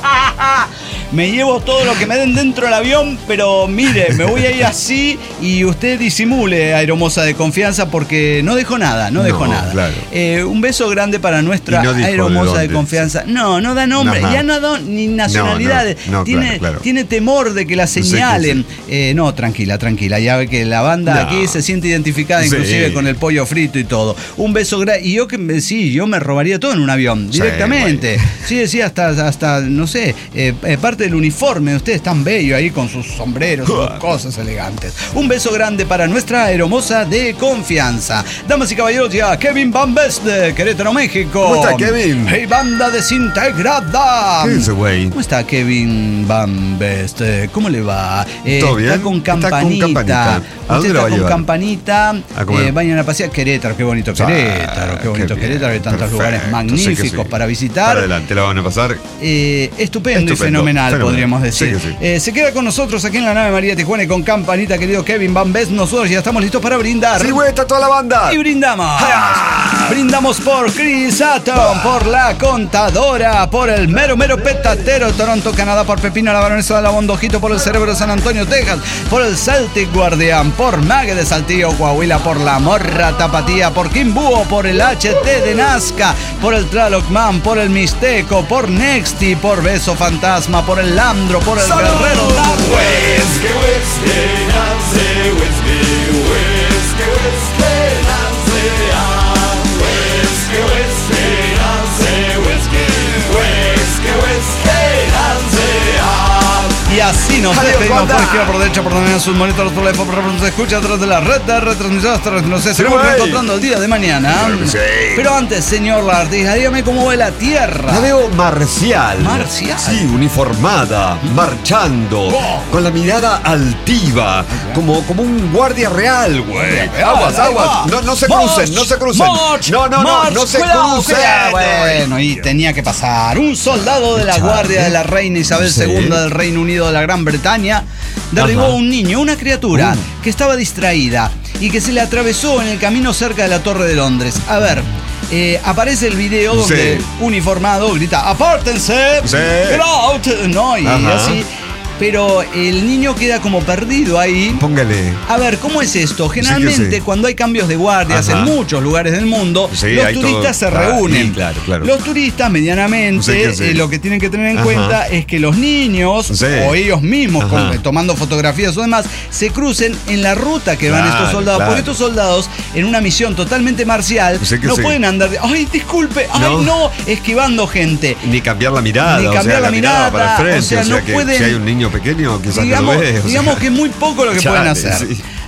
Me llevo todo lo que me den dentro del avión, pero mire, me voy a ir así y usted disimule, aeromoza de confianza, porque no dejo nada, no dejo no, nada. Claro. Eh, un beso grande para nuestra no aeromoza de, de confianza. No, no da nombre, Ajá. ya no da ni nacionalidades. No, no, no, tiene, claro, claro. tiene temor de que la señalen. Sí, sí. Eh, no, tranquila, tranquila. Ya ve que la banda no. aquí se siente identificada inclusive sí. con el pollo frito y todo. Un beso grande. Y yo que sí, yo me robaría todo en un avión, directamente. Sí, sí, hasta, hasta no sé, eh, parte del uniforme. Ustedes tan bello ahí con sus sombreros, sus cosas elegantes. Un beso grande para nuestra aeromoza de confianza. Damas y caballeros, ya Kevin Van Best de Querétaro, México. ¿Cómo está, Kevin? Hey, banda desintegrada. ¿Qué dice, güey? ¿Cómo está Kevin Van Best? ¿Cómo le va? Eh, ¿Todo bien? Está con campanita. Está con campanita. ¿A dónde Usted lo va está a con llevar? campanita. Eh, vayan a pasear. Querétaro, qué bonito Querétaro. Qué bonito qué Querétaro. Hay tantos Perfecto, lugares magníficos sí sí. para visitar. Para adelante, la van a pasar. Eh, estupendo, estupendo y fenomenal, fenomenal, podríamos decir. Sí sí. Eh, se queda con nosotros aquí en la nave María Tijuana y con campanita, querido Kevin Van Best. Nosotros ya estamos listos para brindar. Sí, güey, está toda la banda. Y brindamos. ¡Ah! Brindamos por Chris Atom, por la contadora, por el mero mero petatero Toronto, Canadá, por Pepino, la baronesa de la Bondojito, por el cerebro de San Antonio, Texas, por el Celtic Guardián, por Mague de Saltillo, Coahuila, por la Morra Tapatía, por Kimbuo, por el H T de Nazca, por el Tlaloc Man, por el Mixteco, por Nexty, por Beso Fantasma, por el Landro, por el ¡Salud! Guerrero Taco. Whisky, whisky, Nancy, whisky, whisky, whisky, Nancy, ah. Whisky, whisky, Nancy, whisky, whisky, whisky, Nancy, ah. Y así nos Adiós, despedimos banda. por izquierda, por derecha, por donde sus monitores, por la info, por nos escucha a través de la red de retransmisoras. Nos estaremos güey. encontrando el día de mañana. Claro que sí. Pero antes, señor Lartija, dígame cómo ve la tierra. La veo marcial. Marcial. Sí, uniformada, marchando, Oh. con la mirada altiva, como, como un guardia real, güey. Real, Aguas, ahí aguas. va. No, no se March, crucen, no se crucen. march, no, no, no, march, no se cuidado, crucen. cuidado. Bueno, y tenía que pasar. Un soldado de la Charlie. Guardia de la Reina Isabel Sí. segunda del Reino Unido de la Gran Bretaña derribó Ajá. a un niño, una criatura, Uh. que estaba distraída y que se le atravesó en el camino cerca de la Torre de Londres. A ver, eh, aparece el video donde Sí. uniformado grita ¡apártense! Sí. ¡Get out! No, y Ajá. así. Pero el niño queda como perdido ahí. Póngale. A ver, ¿cómo es esto? Generalmente Sí, sí. cuando hay cambios de guardias Ajá. en muchos lugares del mundo, Sí, los hay turistas todo- se ah, reúnen. sí, claro, claro. Los turistas medianamente Sí, que sí. eh, lo que tienen que tener en Ajá. cuenta es que los niños Sí. o ellos mismos Ajá. con- tomando fotografías o demás se crucen en la ruta que van Claro, estos soldados. claro. Porque estos soldados en una misión totalmente marcial Sí, que no sí. pueden andar de, ay, disculpe, ay, No. no, esquivando gente. Ni cambiar la mirada, Ni o cambiar sea, la la mirada, mirada, para el frente, o sea, o sea, no que pueden- si hay un niño pequeño, quizás Digamos, no lo ve. o digamos sea. que es muy poco lo que Chale, pueden hacer. sí.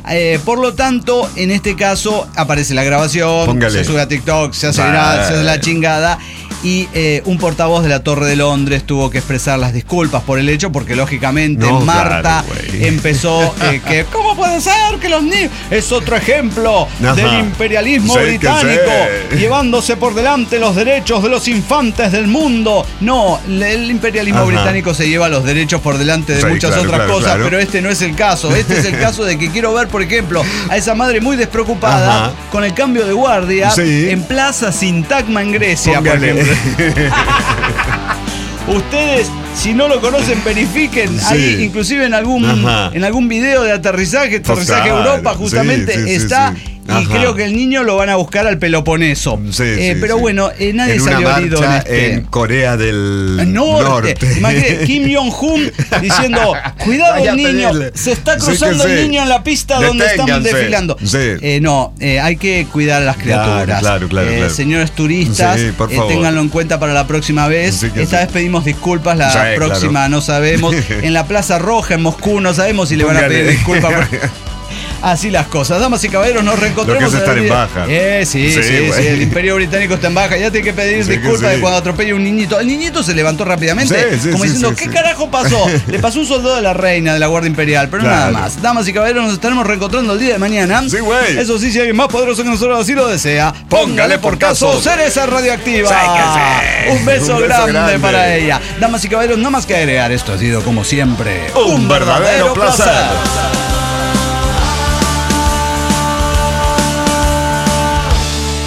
Eh, por lo tanto, en este caso aparece la grabación, Póngale. se sube a TikTok, se hace Bah. viral, se hace la chingada. Y eh, un portavoz de la Torre de Londres tuvo que expresar las disculpas por el hecho, porque lógicamente No, Marta claro, güey. empezó eh, que ¿cómo puede ser que los niños? Es otro ejemplo Ajá. del imperialismo Sí, que británico, sí. llevándose por delante los derechos de los infantes del mundo. No, el imperialismo Ajá. británico se lleva los derechos por delante de Sí, muchas claro, otras claro, cosas, claro. pero este no es el caso. Este es el caso de que quiero ver, por ejemplo, a esa madre muy despreocupada Ajá. con el cambio de guardia Sí. en Plaza Sintagma en Grecia, por Póngale. ejemplo. Ustedes, si no lo conocen, verifiquen. Sí. Ahí, inclusive en algún, Ajá. en algún video de aterrizaje, aterrizaje a Claro, Europa, justamente sí, sí, sí, está. sí. Y Ajá. creo que el niño lo van a buscar al Peloponeso. Sí, Eh, sí, pero sí. bueno, eh, nadie en una salió herido en marcha este. en Corea del Norte. Norte. Imagínate, Kim Jong-un diciendo, cuidado Vaya el a niño, pedirle. se está Sí cruzando que el sí. niño en la pista donde están Deténganse. desfilando. Sí. Eh, no, eh, hay que cuidar a las Claro, criaturas. claro, claro, Eh, claro. Señores turistas, Sí, por eh, favor. ténganlo en cuenta para la próxima vez. Sí que Esta sí. vez pedimos disculpas, la Sí, próxima claro. no sabemos. En la Plaza Roja, en Moscú, no sabemos si le van a Póngale. pedir disculpas. por- Así las cosas. Damas y caballeros, nos reencontramos. Lo que es estar el en día- baja. Eh, sí, sí, Sí, sí, güey. el Imperio Británico está en baja. Ya tiene que pedir Sí que disculpas sí. de cuando atropella un niñito. El niñito se levantó rápidamente, Sí, sí, como sí, diciendo, sí, ¿qué sí. carajo pasó? Le pasó un soldado de la reina, de la Guardia Imperial, pero Claro. nada más. Damas y caballeros, nos estaremos reencontrando el día de mañana. Sí, güey. Eso sí, si alguien más poderoso que nosotros así lo desea, póngale por caso Cereza Radioactiva. Sí que sí. Un beso, Un beso grande, grande. para ella. Damas y caballeros, nada más que agregar. Esto ha sido, como siempre, Un verdadero placer.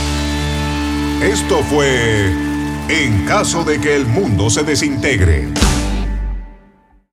Esto fue En caso de que el mundo se desintegre.